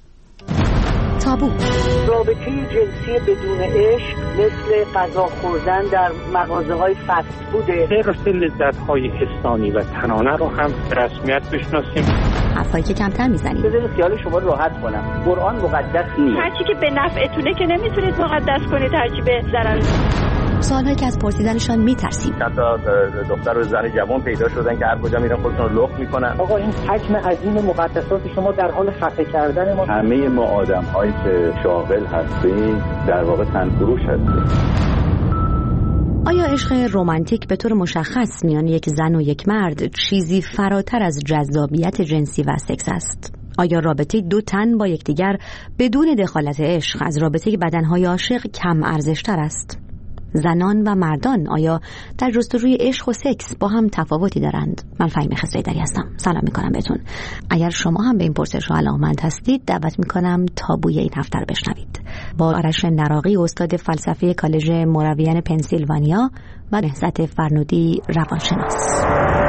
رابطه جنسی بدون عشق مثل غذا خوردن در مغازه‌های فست فوده. حرص لذت‌های حسانی و تنانه رو هم رسمیت بشناسیم. حرفایی که کمتر میزنیم. بذارید خیال شما رو راحت کنم. قرآن مقدس نیست. هرچی که به نفعتونه که نمیتونید مقدس کنید، هرچی به ضرر. سوالهایی که از پرسیدنشان میترسیم. حتی دختر و زن جوان پیدا شدن که هر کجا میرن خودشون رو لخت میکنن. آقا این حجم عظیم مقدسات شما در حال خفه کردن ما. همه ما آدم‌هایی که شاغل هستیم در واقع تنفروش هستیم. آیا عشق رمانتیک به طور مشخص میان یک زن و یک مرد چیزی فراتر از جذابیت جنسی و سکس است؟ آیا رابطه دو تن با یکدیگر بدون دخالت عشق از رابطه بدنهای عاشق کم ارزشتر است؟ زنان و مردان آیا در جستجوی عشق و سکس با هم تفاوتی دارند؟ من فهیمه خضر حیدری هستم. سلام میکنم بهتون. اگر شما هم به این پرسش علاقه‌مند هستید دعوت میکنم تابوی این هفته رو بشنوید با آرش نراقی، استاد فلسفه کالج موراویان پنسیلوانیا و نهضت فرنودی، روانشناس.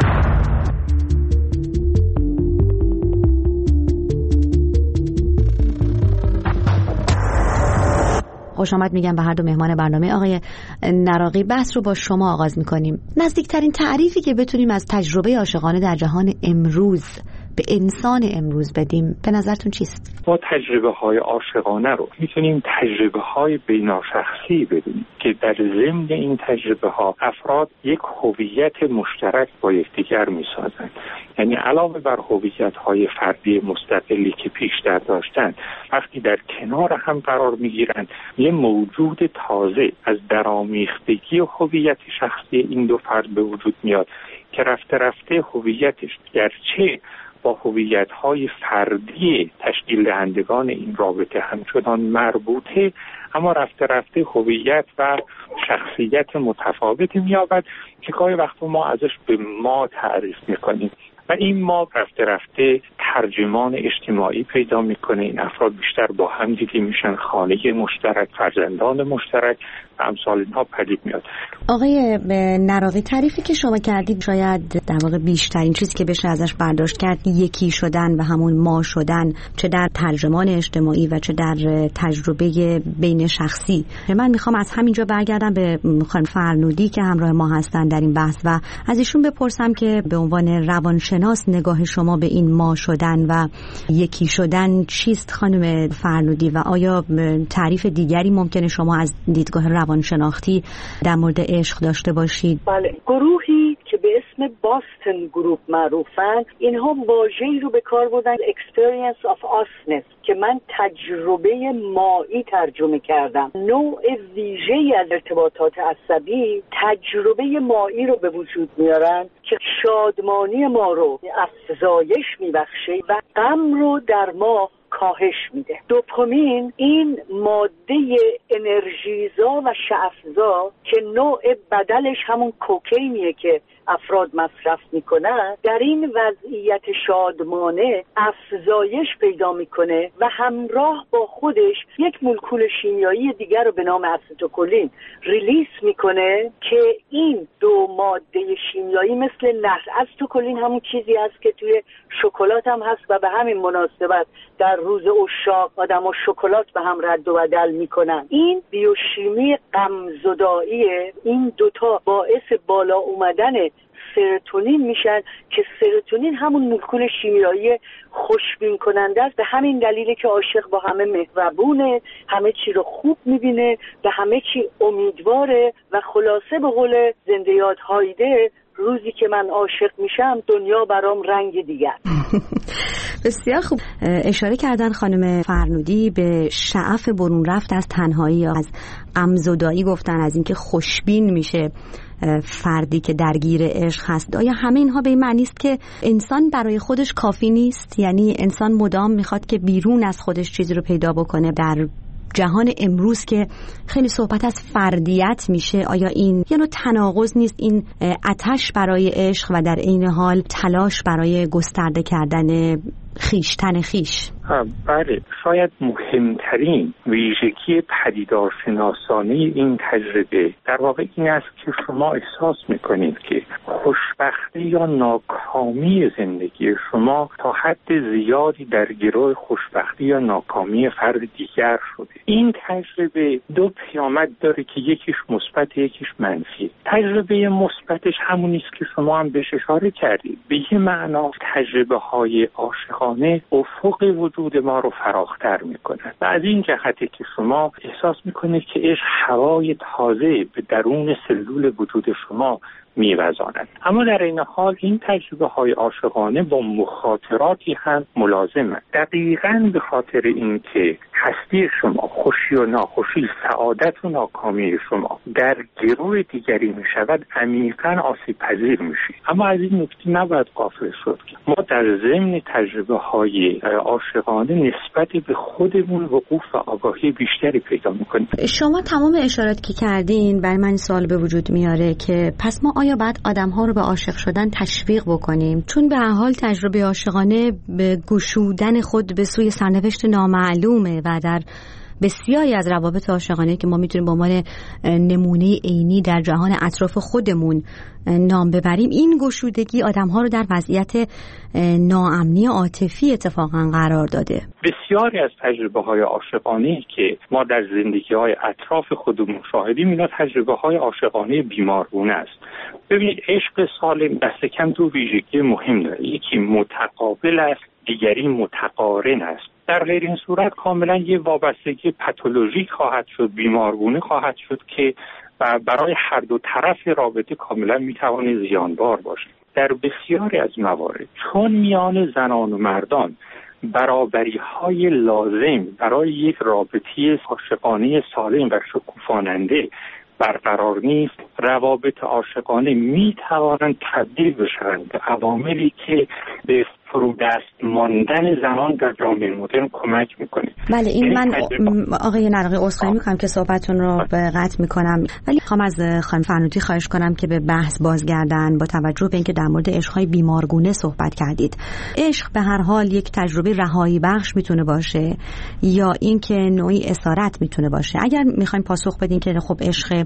خوش آمد میگم به هر دو مهمان برنامه. آقای نراقی، بحث رو با شما آغاز میکنیم. نزدیکترین تعریفی که بتونیم از تجربه عاشقانه در جهان امروز به انسان امروز بدیم به نظرتون چیست؟ ما تجربه های عاشقانه رو میتونیم تجربه های بیناشخصی بدونیم که در ضمن این تجربه ها افراد یک هویت مشترک با یکدیگر میسازند. یعنی علاوه بر هویت های فردی مستقلی که پیشتر داشتن، وقتی در کنار هم قرار میگیرند یه موجود تازه از درآمیختگی و هویت شخصی این دو فرد به وجود میاد که رفته رفته هویتش گرچه با هویت‌های فردی تشکیل دهندگان این رابطه همچنان مربوطه، اما رفته رفته هویت و شخصیت متفاوتی می‌یابد که گاهی وقتا ما ازش به ما تعریف می‌کنیم و این ما رفته رفته ترجمان اجتماعی پیدا میکنه. این افراد بیشتر با هم دیگه میشن، خانه مشترک، فرزندان مشترک و امثال اینها پدید میاد. آقای نراقی، تعریفی که شما کردید شاید در واقع بیشترین چیزی که بشه ازش برداشت کرد یکی شدن و همون ما شدن، چه در ترجمان اجتماعی و چه در تجربه بین شخصی. من میخوام از همینجا برگردم به خانم فرنودی که همراه ما هستن در این بحث و از ایشون بپرسم که به عنوان روانشناس نگاه شما به این ما شدن و یکی شدن چیست خانم فرنودی و آیا تعریف دیگری ممکنه شما از دیدگاه روانشناختی در مورد عشق داشته باشید؟ بله، گروهی که به اسم باستن گروپ معروفن، اینها واژه‌ای رو به کار بردن experience of usness که من تجربه مایی ترجمه کردم. نوع ویژه‌ای از ارتباطات عصبی تجربه مایی رو به وجود میارن که شادمانی ما رو افزایش میبخشه و غم رو در ما کاهش میده. دوپامین این ماده انرژیزا و شعفزا که نوع بدلش همون کوکینیه که افراد مصرف میکنن، در این وضعیت شادمانه افزایش پیدا میکنه و همراه با خودش یک مولکول شیمیایی دیگر رو به نام استاتوکولین ریلیس میکنه که این دو ماده شیمیایی مثل نهر. استاتوکولین همون چیزی هست که توی شکلات هم هست و به همین مناسبت در روز عشاق آدم‌ها شکلات به هم رد و بدل میکنن. این بیوشیمی غمزدایی این دوتا باعث بالا اومدن سروتونین میشن که سروتونین همون مولکول شیمیایی خوشبین کننده است. به همین دلیله که عاشق با همه مهربونه، همه چی رو خوب میبینه، به همه چی امیدواره و خلاصه به قول زنده یاد هایده، روزی که من عاشق میشم دنیا برام رنگ دیگر. بسیار خوب. اشاره کردن خانم فرنودی به شعف برون رفت از تنهایی یا از غمزدایی، گفتن از اینکه خوشبین میشه فردی که درگیر عشق هست. آیا همه اینها به این معنی است که انسان برای خودش کافی نیست؟ یعنی انسان مدام میخواد که بیرون از خودش چیزی رو پیدا بکنه؟ در جهان امروز که خیلی صحبت از فردیت میشه، آیا این یه نوع تناقض نیست، این آتش برای عشق و در عین حال تلاش برای گسترده کردن خیشتن خیش؟ بله، شاید مهمترین ویژگی پدیدارشناسانه این تجربه در واقع این است که شما احساس میکنید که خوشبختی یا ناکامی زندگی شما تا حد زیادی در گروه خوشبختی یا ناکامی فرد دیگر شده. این تجربه دو پیامد داره که یکیش مثبت یکیش منفی. تجربه مثبتش همونی است که شما هم بهش اشاره کردید. به یه معنا تجربه های عاشقانه افق وجود ما رو فراختر میکنه و از این جهته که شما احساس میکنید که عشق هوای تازه به درون سلول وجود شما میوزاند. اما در این حال این تجربه های عاشقانه با مخاطراتی هم ملازمه، دقیقاً به خاطر اینکه هستی شما، خوشی و ناخوشی، سعادت و ناکامی شما در گروه دیگری میشود، عمیقاً آسیب پذیر میشید. اما از این نکته نباید غافل شد که ما در ضمن تجربه های عاشقانه نسبت به خودمون وقوف و آگاهی بیشتری پیدا میکنیم. شما تمام اشارات که کردین برای من سوال به وجود میاره که پس ما آیا باید آدم‌ها رو به عاشق شدن تشویق بکنیم؟ چون به هر حال تجربه عاشقانه به گشودن خود به سوی سرنوشت نامعلومه و در بسیاری از روابط عاشقانه که ما میتونیم به عنوان نمونه عینی در جهان اطراف خودمون نام ببریم، این گشودگی آدم‌ها رو در وضعیت ناامنی عاطفی اتفاقا قرار داده. بسیاری از تجربه‌های عاشقانه که ما در زندگی‌های اطراف خودمون شاهدیم، اینا تجربه‌های عاشقانه بیمارگونه است. ببینید، عشق سالم دست کم دو ویژگی مهم داره. یکی متقابل است، دیگری متقارن است. در غیر این صورت کاملا یه وابستگی پاتولوژیک خواهد شد، بیمارگونه خواهد شد که برای هر دو طرف رابطه کاملا میتوانه زیانبار باشه. در بسیاری از موارد چون میان زنان و مردان برابری‌های لازم برای یک رابطه عاشقانه سالم و شکوفاننده برقرار نیست، روابط عاشقانه میتوانند تبدیل بشوند به عواملی که به فرودست ماندن زنان در جامعه مدرن کمک میکنه. بله، این من آقای نراقی عذرخواهی میکنم که صحبتون رو به قطع میکنم، ولی میخوام از خانم فرنودی خواهش کنم که به بحث بازگردن با توجه به اینکه در مورد عشق‌های بیمارگونه صحبت کردید. عشق به هر حال یک تجربه رهایی بخش میتونه باشه یا اینکه نوعی اسارت میتونه باشه؟ اگر میخوایم پاسخ بدین که خب عشق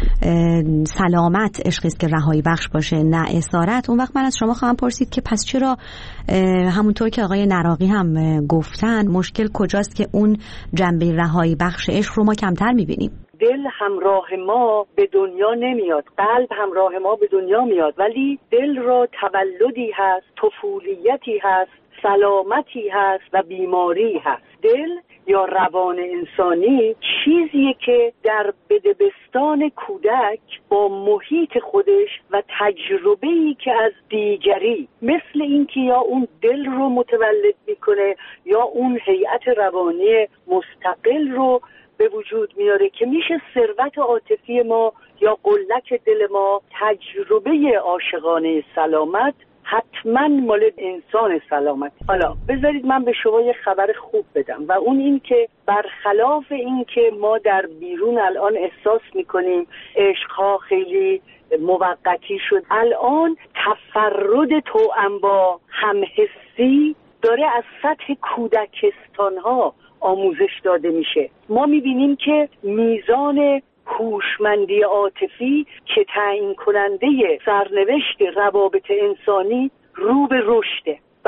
سلامت عشقی است که رهایی بخش باشه نه اسارت، اون وقت من از شما خواهم پرسید که پس چرا همونطور که آقای نراقی هم گفتن مشکل کجاست که اون جنبه رهایی بخش عشق رو ما کمتر میبینیم؟ دل همراه ما به دنیا نمیاد، قلب همراه ما به دنیا میاد، ولی دل را تولدی هست، طفولیتی هست، سلامتی هست و بیماری هست. دل یا روان انسانی چیزیه که در بدبستان کودک با محیط خودش و تجربه‌ای که از دیگری مثل این که یا اون دل رو متولد میکنه یا اون هیئت روانی مستقل رو به وجود میاره که میشه ثروت عاطفی ما یا قلک دل ما. تجربه عاشقانه سلامت حتما مال انسان سلامت. حالا بذارید من به شما یه خبر خوب بدم و اون این که برخلاف این که ما در بیرون الان احساس میکنیم عشقها خیلی موقتی شد، الان تفرد توأم با همحسی داره از سطح کودکستانها آموزش داده میشه. ما میبینیم که میزان هوشمندی عاطفی که تعیین کننده سرنوشت روابط انسانی رو به رشده.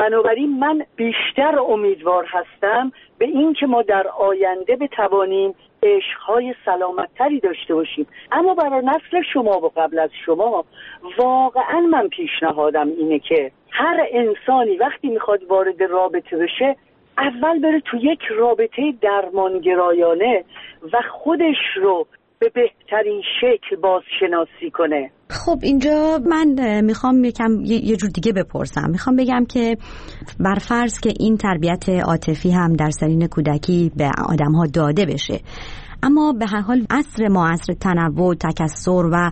بنابراین من بیشتر امیدوار هستم به این که ما در آینده بتوانیم عشقهای سلامتتری داشته باشیم. اما برای نسل شما و قبل از شما واقعا من پیشنهادم اینه که هر انسانی وقتی میخواد وارد رابطه بشه اول بره تو یک رابطه درمانگرایانه و خودش رو به بهترین شکل بازشناسی کنه. خب اینجا من میخوام یه جور دیگه بپرسم. میخوام بگم که بر فرض که این تربیت عاطفی هم در سنین کودکی به آدم‌ها داده بشه، اما به هر حال عصر ما عصر تنوع، تکثر و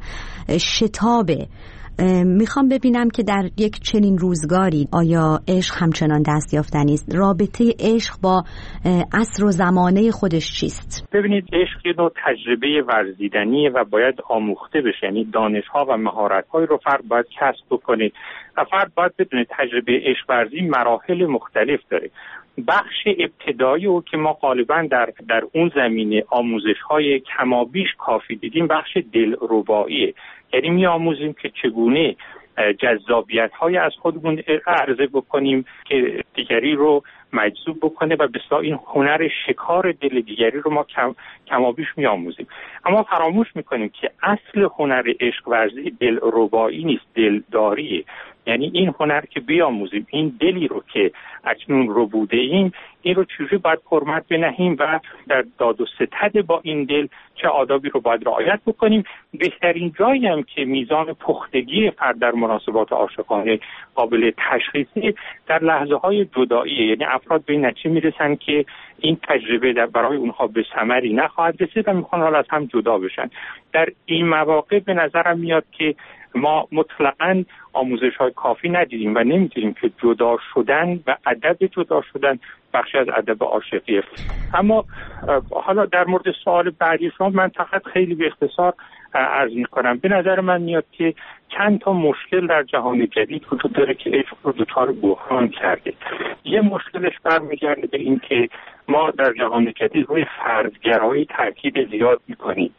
شتابه. میخوام ببینم که در یک چنین روزگاری آیا عشق همچنان دستیافتنی است؟ رابطه عشق با عصر و زمانه خودش چیست؟ ببینید، عشق یه نوع تجربه ورزیدنیه و باید آموخته بشه. یعنی دانش‌ها و مهارت‌های رو فرد باید کسب بکنه و فرد باید بدونه تجربه عشق ورزی مراحل مختلف داره. بخش ابتدایی او که ما غالبا در اون زمینه آموزش‌های کمابیش کافی دیدیم بخش دلرباییه. یعنی می آموزیم که چگونه جذابیت‌های از خودمون عرضه بکنیم که دیگری رو مجذوب بکنه و بسیار این هنر شکار دل دیگری رو ما کمابیش می آموزیم. اما فراموش میکنیم که اصل هنر عشق ورزی دلربایی نیست، دلداریه. یعنی این هنر که بیاموزیم، این دلی رو که اکنون ربوده ایم، این رو چجوری باید حرمت بنهیم و در داد و ستد با این دل چه آدابی رو باید رعایت بکنیم. بهترین جایی هم که میزان پختگی فرد در مناسبات عاشقانه قابل تشخیصی در لحظه های جداییه. یعنی افراد به این نتیجه میرسن که این تجربه برای اونها به ثمری نخواهد رسید و میخوان حالا از هم جدا بشن. در این مواقع به نظرم میاد که ما مطلقاً آموزش‌های کافی ندیدیم و نمی‌دونیم که جدا شدن و ادب جدا شدن بخشی از ادب عاشقیه. اما حالا در مورد سوال بعدی شما من فقط خیلی به اختصار عرض می‌کنم. به نظر من میاد که چند تا مشکل در جهان جدید وجود داره که عشق رو دچار بحران کرده. یه مشکلش برمیگرده به این که ما در جهان جدید روی فردگرایی تاکید زیاد می‌کنیم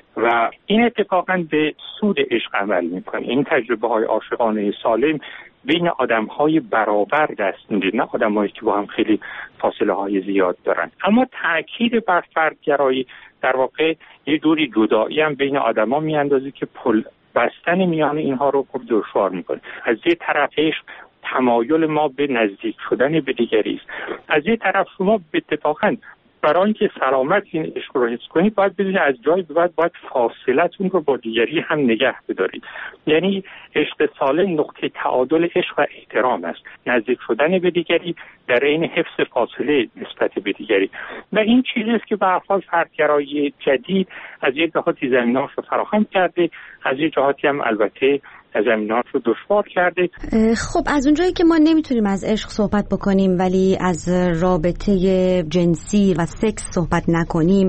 و این اتفاقاً به سود عشق عمل می‌کنه. این تجربه‌های عاشقانه سالم بین آدم‌های برابر دست میده، نه آدم‌هایی که با هم خیلی فاصله‌های زیاد دارن. اما تاکید بر فردگرایی در واقع یه جوری جدایی هم بین آدم‌ها میاندازه که پل بستن میان اینها رو خوب دشوار میکنه. از یه طرف عشق تمایل ما به نزدیک شدن به دیگری است، از یه طرف شما اتفاقاً برای اینکه سلامت این عشق رو حس کنید باید بدونید از جای به بعد باید فاصلتون رو با دیگری هم نگه بدارید. یعنی عشق سالم نقطه تعادل عشق و احترام است، نزدیک شدن به دیگری در عین حفظ فاصله نسبت به دیگری. و این چیزی است که به هر حال فردگرایی جدید از یک جهاتی زمینه‌اش رو فراهم کرده، از یک جهاتی هم البته زمینه‌اش رو دشوار کرده. خب از اونجایی که ما نمیتونیم از عشق صحبت بکنیم ولی از رابطه جنسی و سکس صحبت نکنیم،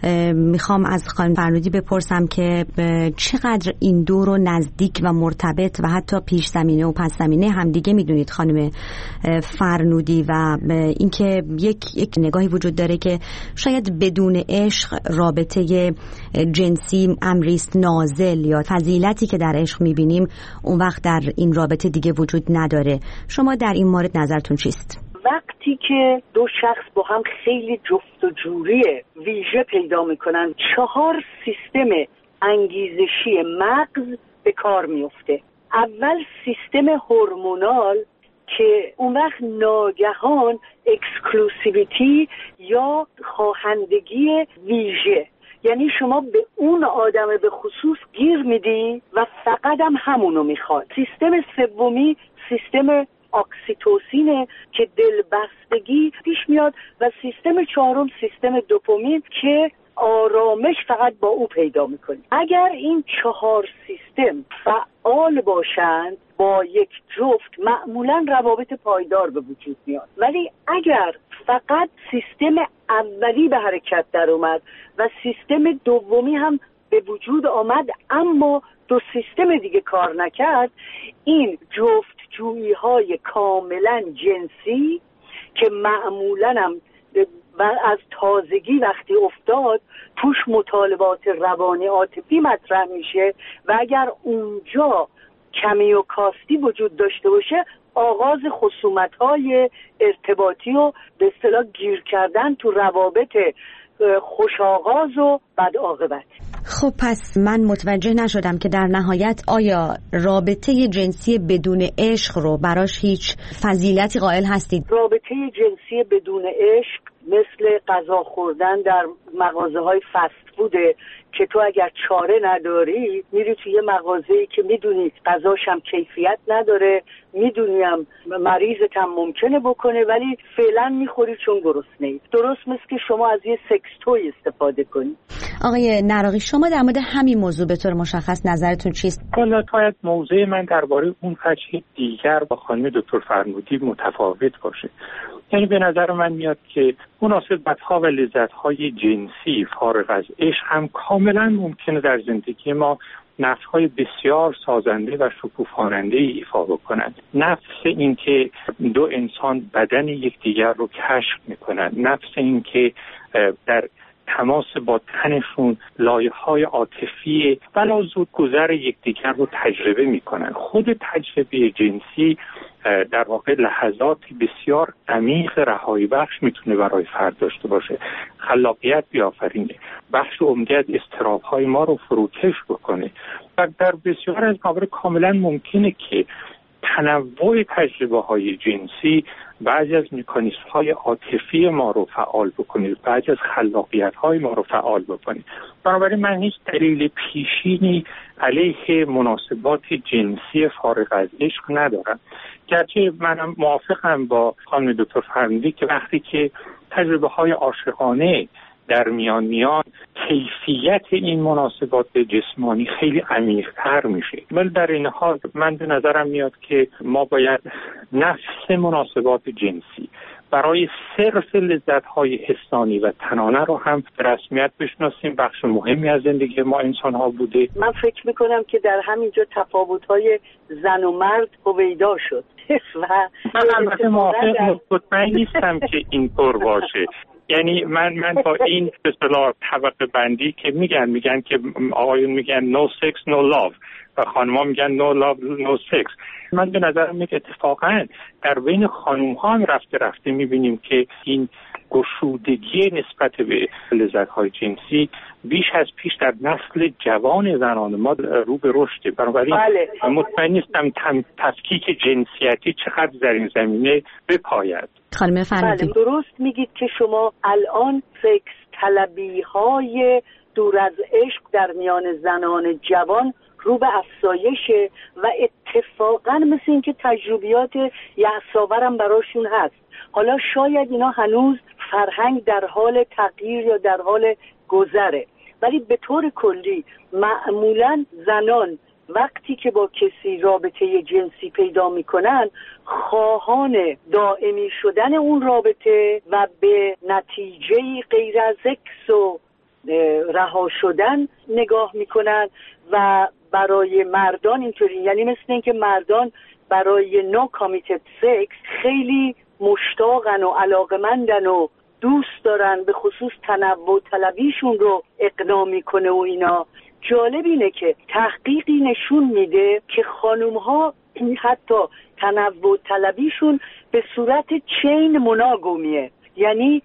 میخوام از خانم فرنودی بپرسم که چقدر این دو رو نزدیک و مرتبط و حتی پیش زمینه و پس زمینه همدیگه میدونید خانم فرنودی، و اینکه یک نگاهی وجود داره که شاید بدون عشق رابطه جنسی امریست نازل یا فضیلتی که در عشق میبینیم اون وقت در این رابطه دیگه وجود نداره. شما در این مورد نظرتون چیست؟ وقتی که دو شخص با هم خیلی جفت و جوری ویژه پیدا میکنن، 4 سیستم انگیزشی مغز به کار میفته. اول سیستم هورمونال که اون وقت ناگهان اکسکلوسیویتی یا خواهندگی ویژه، یعنی شما به اون آدم به خصوص گیر میدی و فقط هم همونو میخواد. سیستم سومی سیستم اکسیتوسینه که دلبستگی پیش میاد و سیستم 4 سیستم دوپامین که آرامش فقط با او پیدا میکنی. اگر این 4 سیستم فعال باشند با یک جفت معمولا روابط پایدار به وجود میاد. ولی اگر فقط سیستم اولی به حرکت در اومد و سیستم دومی هم به وجود آمد اما 2 سیستم دیگه کار نکرد، این جفت جویی های کاملا جنسی که معمولا هم از تازگی وقتی افتاد توش مطالبات روانی عاطفی مطرح میشه و اگر اونجا کمی و کاستی وجود داشته باشه آغاز خصومت‌های ارتباطی و به اصطلاح گیر کردن تو روابط خوش آغاز و بد عاقبت. خب پس من متوجه نشدم که در نهایت آیا رابطه جنسی بدون عشق رو براش هیچ فضیلتی قائل هستید؟ رابطه جنسی بدون عشق مثل غذا خوردن در مغازه‌های فست فوده که تو اگر چاره نداری میری توی یه مغازه‌ای که میدونی غذاش هم کیفیت نداره، میدونیم مریضت هم ممکنه بکنه ولی فعلا میخوری چون گرسنه‌ای. درست مثل که شما از یه سکس توی استفاده کنی. آقای نراقی شما در مورد همین موضوع به طور مشخص نظرتون چیست؟ حالا شاید موضوع من درباره اون وجه دیگر با خانم دکتر فرمودی متفاوت باشه. یعنی به نظر من میاد که مناسبت‌ها و لذت‌های جنسی فارغ از عشق هم کاملا ممکنه در زندگی ما نفس‌های بسیار سازنده و شکوفاننده ایفا بکنند. نفس این که دو انسان بدن یکدیگر رو کشف میکنند، نفس این که در تماس با تنشون لایه‌های عاطفی ولا زود گذر یکدیگر رو تجربه میکنن. خود تجربه جنسی در واقع لحظات بسیار عمیق رهایی بخش میتونه برای فرد داشته باشه، خلاقیت بیافرینه، بخش عمده از اضطراب‌های ما رو فروکش بکنه و در بسیار از موارد کاملا ممکنه که تنوع تجربه‌های جنسی بعضی از مکانیزم‌های عاطفی ما رو فعال بکنه، بعضی از خلاقیت‌های ما رو فعال بکنه. بنابراین من هیچ دلیل پیشینی علیه مناسبات جنسی فارغ از عشق ندارم. گرچه منم موافقم با خانم دکتر فرمودی که وقتی که تجربه‌های عاشقانه در میان کیفیت این مناسبات جسمانی خیلی عمیق‌تر میشه. ولی در این حال من به نظرم میاد که ما باید نفس مناسبات جنسی برای صرف لذت‌های حسانی و تنانه رو هم رسمیت بشناسیم. بخش مهمی از زندگی ما انسان‌ها بوده. من فکر میکنم که در همینجا تفاوت‌های زن و مرد هویدا شد و من البته مطمئن نیستم که اینطور باشه. یعنی من با این به اصطلاح طبقه بندی که میگن که آقایون میگن no sex no love و خانم‌ها میگن no love no sex، من به نظرم میاد اتفاقا در بین خانم‌ها هم رفته میبینیم که این گشودگی نسبت به لذت‌های جنسی بیش از پیش در نسل جوان زنان ما رو به رشده. بنابراین مطمئن نیستم تفکیک جنسیتی چقدر در این زمینه بپاید. خانم فرمودی درست میگید که شما الان سکس طلبی‌های دور از عشق در میان زنان جوان رو به افزایشه و اتفاقا مثل این که تجربیات یأس‌آورم براشون هست. حالا شاید اینا هنوز فرهنگ در حال تغییر یا در حال گذره، ولی به طور کلی معمولا زنان وقتی که با کسی رابطه جنسی پیدا میکنن خواهان دائمی شدن اون رابطه و به نتیجه غیر از سکس و رها شدن نگاه میکنن و برای مردان اینطوری، یعنی مثل این که مردان برای نو کامیتد سکس خیلی مشتاقن و علاقمندن و دوست دارن، به خصوص تنوع طلبیشون رو اقدام میکنه و اینا. جالب اینه که تحقیقی نشون میده که خانوم‌ها حتی تنوع طلبیشون به صورت چین مناگومیه، یعنی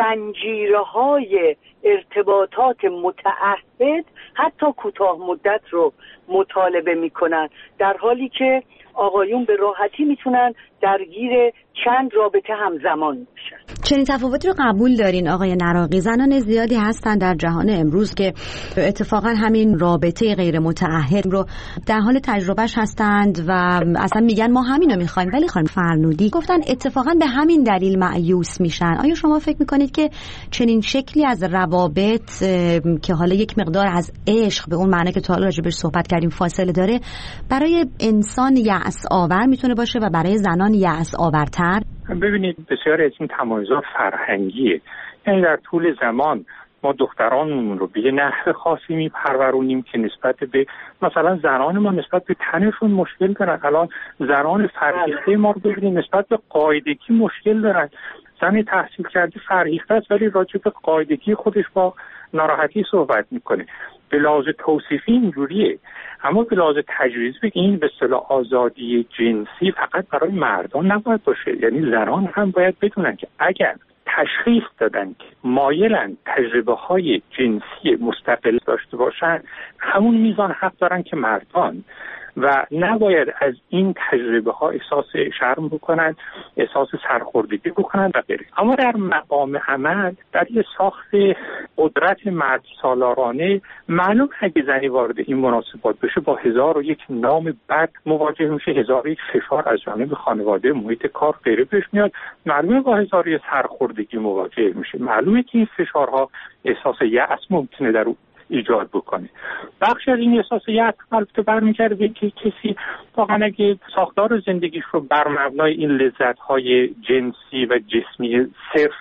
زنجیرهای ارتباطات متعهد حتی کوتاه مدت رو مطالبه میکنن، در حالی که آقایون به راحتی میتونن درگیر چند رابطه همزمان بشن. چنین تفاوتی رو قبول دارین آقای نراقی؟ زنان زیادی هستن در جهان امروز که اتفاقا همین رابطه غیر متعهد رو در حال تجربهش هستند و اصلا میگن ما همین رو میخوایم، ولی خانم فرنودی گفتن اتفاقا به همین دلیل مایوس میشن. آیا شما فکر میکنید که چنین شکلی از روابط که حالا یک مقدار از عشق به اون معنی که تا حالا راجع بهش صحبت کردیم فاصله داره، برای انسان یأس آور میتونه باشه و برای زنان یأس آورتر؟ ببینید بسیار از این تمایزات فرهنگیه. یعنی در طول زمان ما دخترانمون رو به یه نحو خاصی میپرورونیم که نسبت به مثلا زنان ما نسبت به تنشون مشکل دارن. الان زنان فرهیخته ما رو ببینید نسبت به قاعدگی مشکل دارن. زن تحصیل کرده فرهیخته است ولی راجع به قاعدگی خودش با ناراحتی صحبت میکنه. به لحاظ توصیفی اینجوریه، اما به لحاظ تجویزی این به اصطلاح آزادی جنسی فقط برای مردان نباید باشه. یعنی زنان هم باید بدونن که اگر تشخیص دادن که مایلن تجربه های جنسی مستقل داشته باشن، همون میزان حق دارن که مردان، و نباید از این تجربه ها احساس شرم بکنن، احساس سرخوردگی بکنن و غیره. اما در مقام عمل، در یه ساخت قدرت مرد سالارانه، معلوم اگه زنی وارد این مناسبات بشه با 1001 نام بد مواجه میشه، 1001 فشار از جانب خانواده، محیط کار غیره پیش میاد، معلومه با 1001 سرخوردگی مواجه میشه، معلومه که این فشارها احساس یأس ممکنه در ایجاد بکنه. بخشی از این احساس یأس البته برمیگرده به که کسی واقعا اگه ساختار زندگیش رو بر مبنای این لذت‌های جنسی و جسمی صرف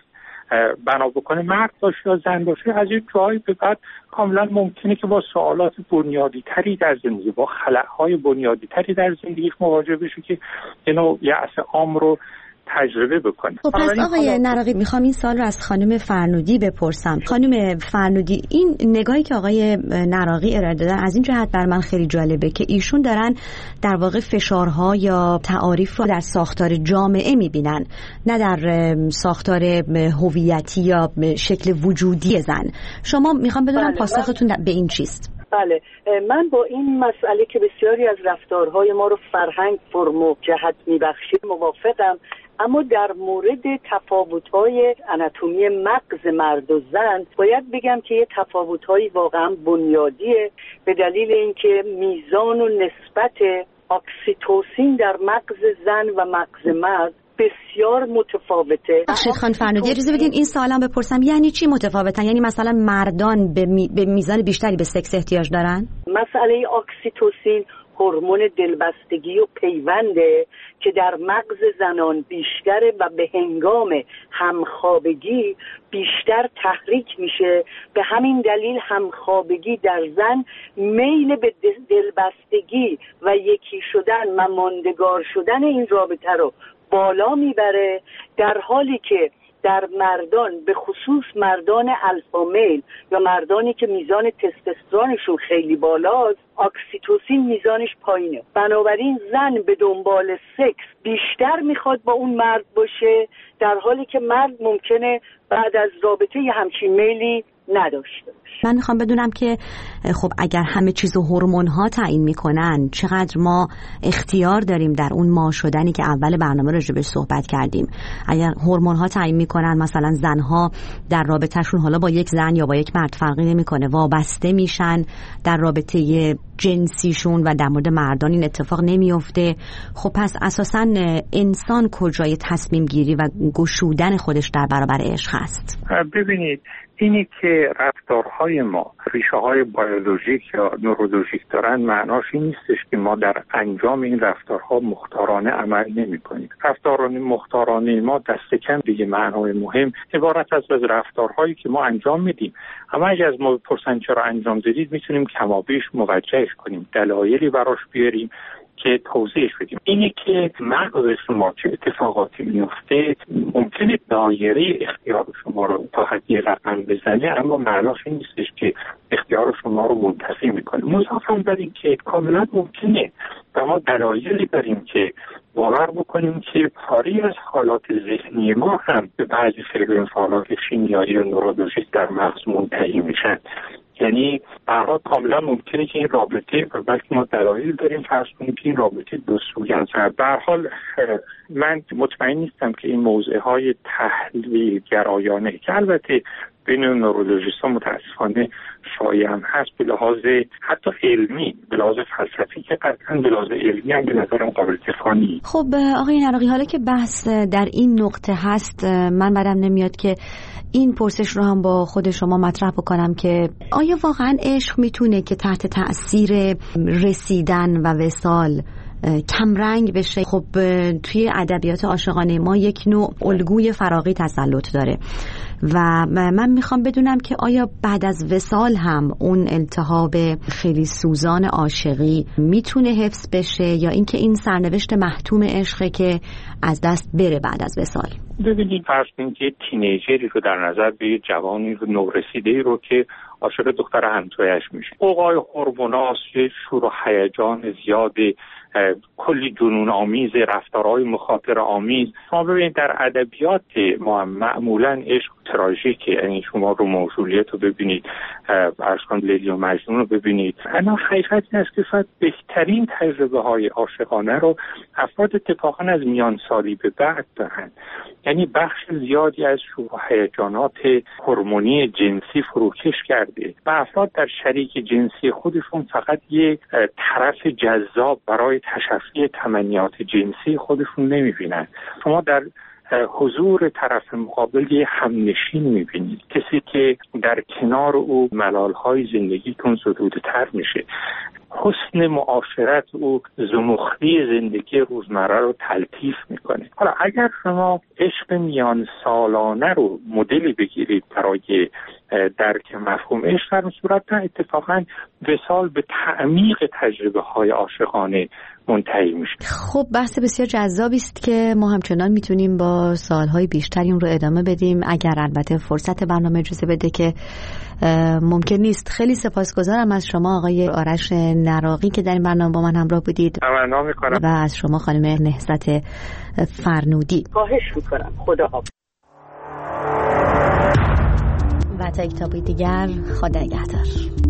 بنا بکنه، مرد باشه یا زن باشه، از یک جایی به بعد کاملا ممکنه که با سوالات بنیادی تری در زندگی، با خلأهای بنیادی تری در زندگیش مواجه بشه که اینو یأس عام رو تجربه بکنه. خب پس آقای نراقی، میخوام این سال رو از خانم فرنودی بپرسم. خانم فرنودی، این نگاهی که آقای نراقی ارائه دادن از این جهت بر من خیلی جالبه که ایشون دارن در واقع فشارها یا تعاریف رو در ساختار جامعه میبینن، نه در ساختار هویتی یا شکل وجودی زن. شما میخوام بدونم پاسختون به این چیست؟ بله، من با این مسئله که بسیاری از رفتارهای ما رو فرهنگ فرم و جهت میبخشه موافقم، اما در مورد تفاوت‌های آناتومی مغز مرد و زن باید بگم که یه تفاوت‌های واقعا بنیادیه، به دلیل اینکه میزان و نسبت اکسیتوسین در مغز زن و مغز مرد بسیار متفاوته. بخشید خانم فرنودی، اجازه بدین این سوالم بپرسم، یعنی چی متفاوتن؟ یعنی مثلا مردان به میزان بیشتری به سکس احتیاج دارن؟ مسئله اکسیتوسین هورمون دلبستگی و پیونده که در مغز زنان بیشتره و به هنگام همخوابگی بیشتر تحریک میشه. به همین دلیل همخوابگی در زن میل به دلبستگی و یکی شدن و ماندگار شدن این رابطه رو بالا میبره، در حالی که در مردان، به خصوص مردان الفا میل یا مردانی که میزان تستوسترونشون خیلی بالاست، اکسیتوسین میزانش پایینه. بنابراین زن به دنبال سکس بیشتر میخواد با اون مرد باشه، در حالی که مرد ممکنه بعد از رابطه یه همچین میلی نداشته باشه. من میخوام بدونم که خب اگر همه چیزو هورمون‌ها تعیین میکنن، چقدر ما اختیار داریم در اون ما شدنی که اول برنامه راجبش صحبت کردیم؟ اگر هورمون‌ها تعیین میکنن، مثلا زنها در رابطهشون حالا با یک زن یا با یک مرد فرقی نمیکنه، وابسته میشن در رابطه جنسیشون و در مورد مردان این اتفاق نمیفته. خب پس اساساً انسان کجای تصمیم گیری و گشودن خودش در برابر عشق هست؟ ببینید، اینی که رفتارهای ما ریشه های بیولوژیک یا نورولوژیک دارن، معناش این نیستش که ما در انجام این رفتارها مختارانه عمل نمی کنیم. رفتاران مختارانه ما دست کم دیگه معنای مهم عبارت از رفتارهایی که ما انجام میدیم، اما اگه از ما بپرسن چرا انجام دادید، میتونیم کمابیش موجهش کنیم، دلایلی براش بیاریم که توضیحش بدیم. اینه که مغز شما چه اتفاقاتی میفته ممکنه دایره اختیار شما رو تا حدی رقم بزنه، اما معناش این نیستش که اختیار شما رو منتفی میکنه. مضافاً بر این که کاملا ممکنه و ما دلایلی داریم که باور بکنیم که پاری از حالات ذهنی ما هم به بعضی فعالات شیمیایی و نورولوژیک در مغز منتهی میشن. یعنی برای کاملا ممکنه که این رابطه، بلکه ما دلایل داریم فرض کنیم که این رابطه دو سویه است. به هر حال من مطمئن نیستم که این موضوعهای تحلیل گرایانه که البته بین نورولوژیست‌ها متاسفانه شایع هم هست، به لحاظ حتی علمی، به لحاظ فلسفی که قطعاً به لحاظ علمی هم به نظرم قابل دفاع نیست. خب آقای نراقی، حالا که بحث در این نقطه هست، من بعدم نمیاد که این پرسش رو هم با خود شما مطرح بکنم که آیا واقعاً عشق میتونه که تحت تأثیر رسیدن و وصال کمرنگ بشه. خب توی ادبیات عاشقانه ما یک نوع الگوی فراغی تسلط داره و من میخوام بدونم که آیا بعد از وصال هم اون التهاب خیلی سوزان عاشقی میتونه حفظ بشه یا اینکه این سرنوشت محتوم عشقه که از دست بره بعد از وصال؟ ببینید فرض کنید که تینیجری رو در نظر بگیرید، جوانی رو نورسیده‌ای رو که عاشق دختر همسایه‌اش میشه. اوقای هورموناس، شور و هیجان زیاد، کلی جنون آمیز، رفتارهای مخاطره آمیز. شما ببینید در ادبیات ما معمولا عشق تراژیکه، یعنی شما رومئو و ژولیت رو ببینید، فرض کنید لیلی و مجنون رو ببینید. اما حقیقت این است که شاید بهترین تجربه های عاشقانه رو افراد اتفاقا از میان سالی به بعد دارن. یعنی بخش زیادی از شور و هیجانات هورمونی جنسی فروکش کرده و افراد در شریک جنسی خودشون فقط یک طرف جذاب برای تشفی تمنیات جنسی خودشون نمیبینن. شما در حضور طرف مقابل یه همنشین میبینید، کسی که در کنار او ملالهای زندگیتون زدودتر میشه. حسن معاشرت او زمختی زندگی روزمره رو تلطیف میکنه. حالا اگر شما عشق میان سالانه رو مدلی بگیرید برای درک مفهوم عشق، در صورت نه اتفاقا وصال به تعمیق تجربه های عاشقانه منتهی میشه. خب بحث بسیار جذابی است که ما همچنان میتونیم با سالهای بیشتری اون رو ادامه بدیم، اگر البته فرصت برنامه اجازه بده که ممکن نیست. خیلی سپاسگزارم از شما آقای آرش نراقی که در این برنامه با من همراه بودید. تمنا میکنم. و از شما خانم نهضت فرنودی. خواهش میکنم. خدا حافظ. و تا کتابی دیگر، خدا نگهدار.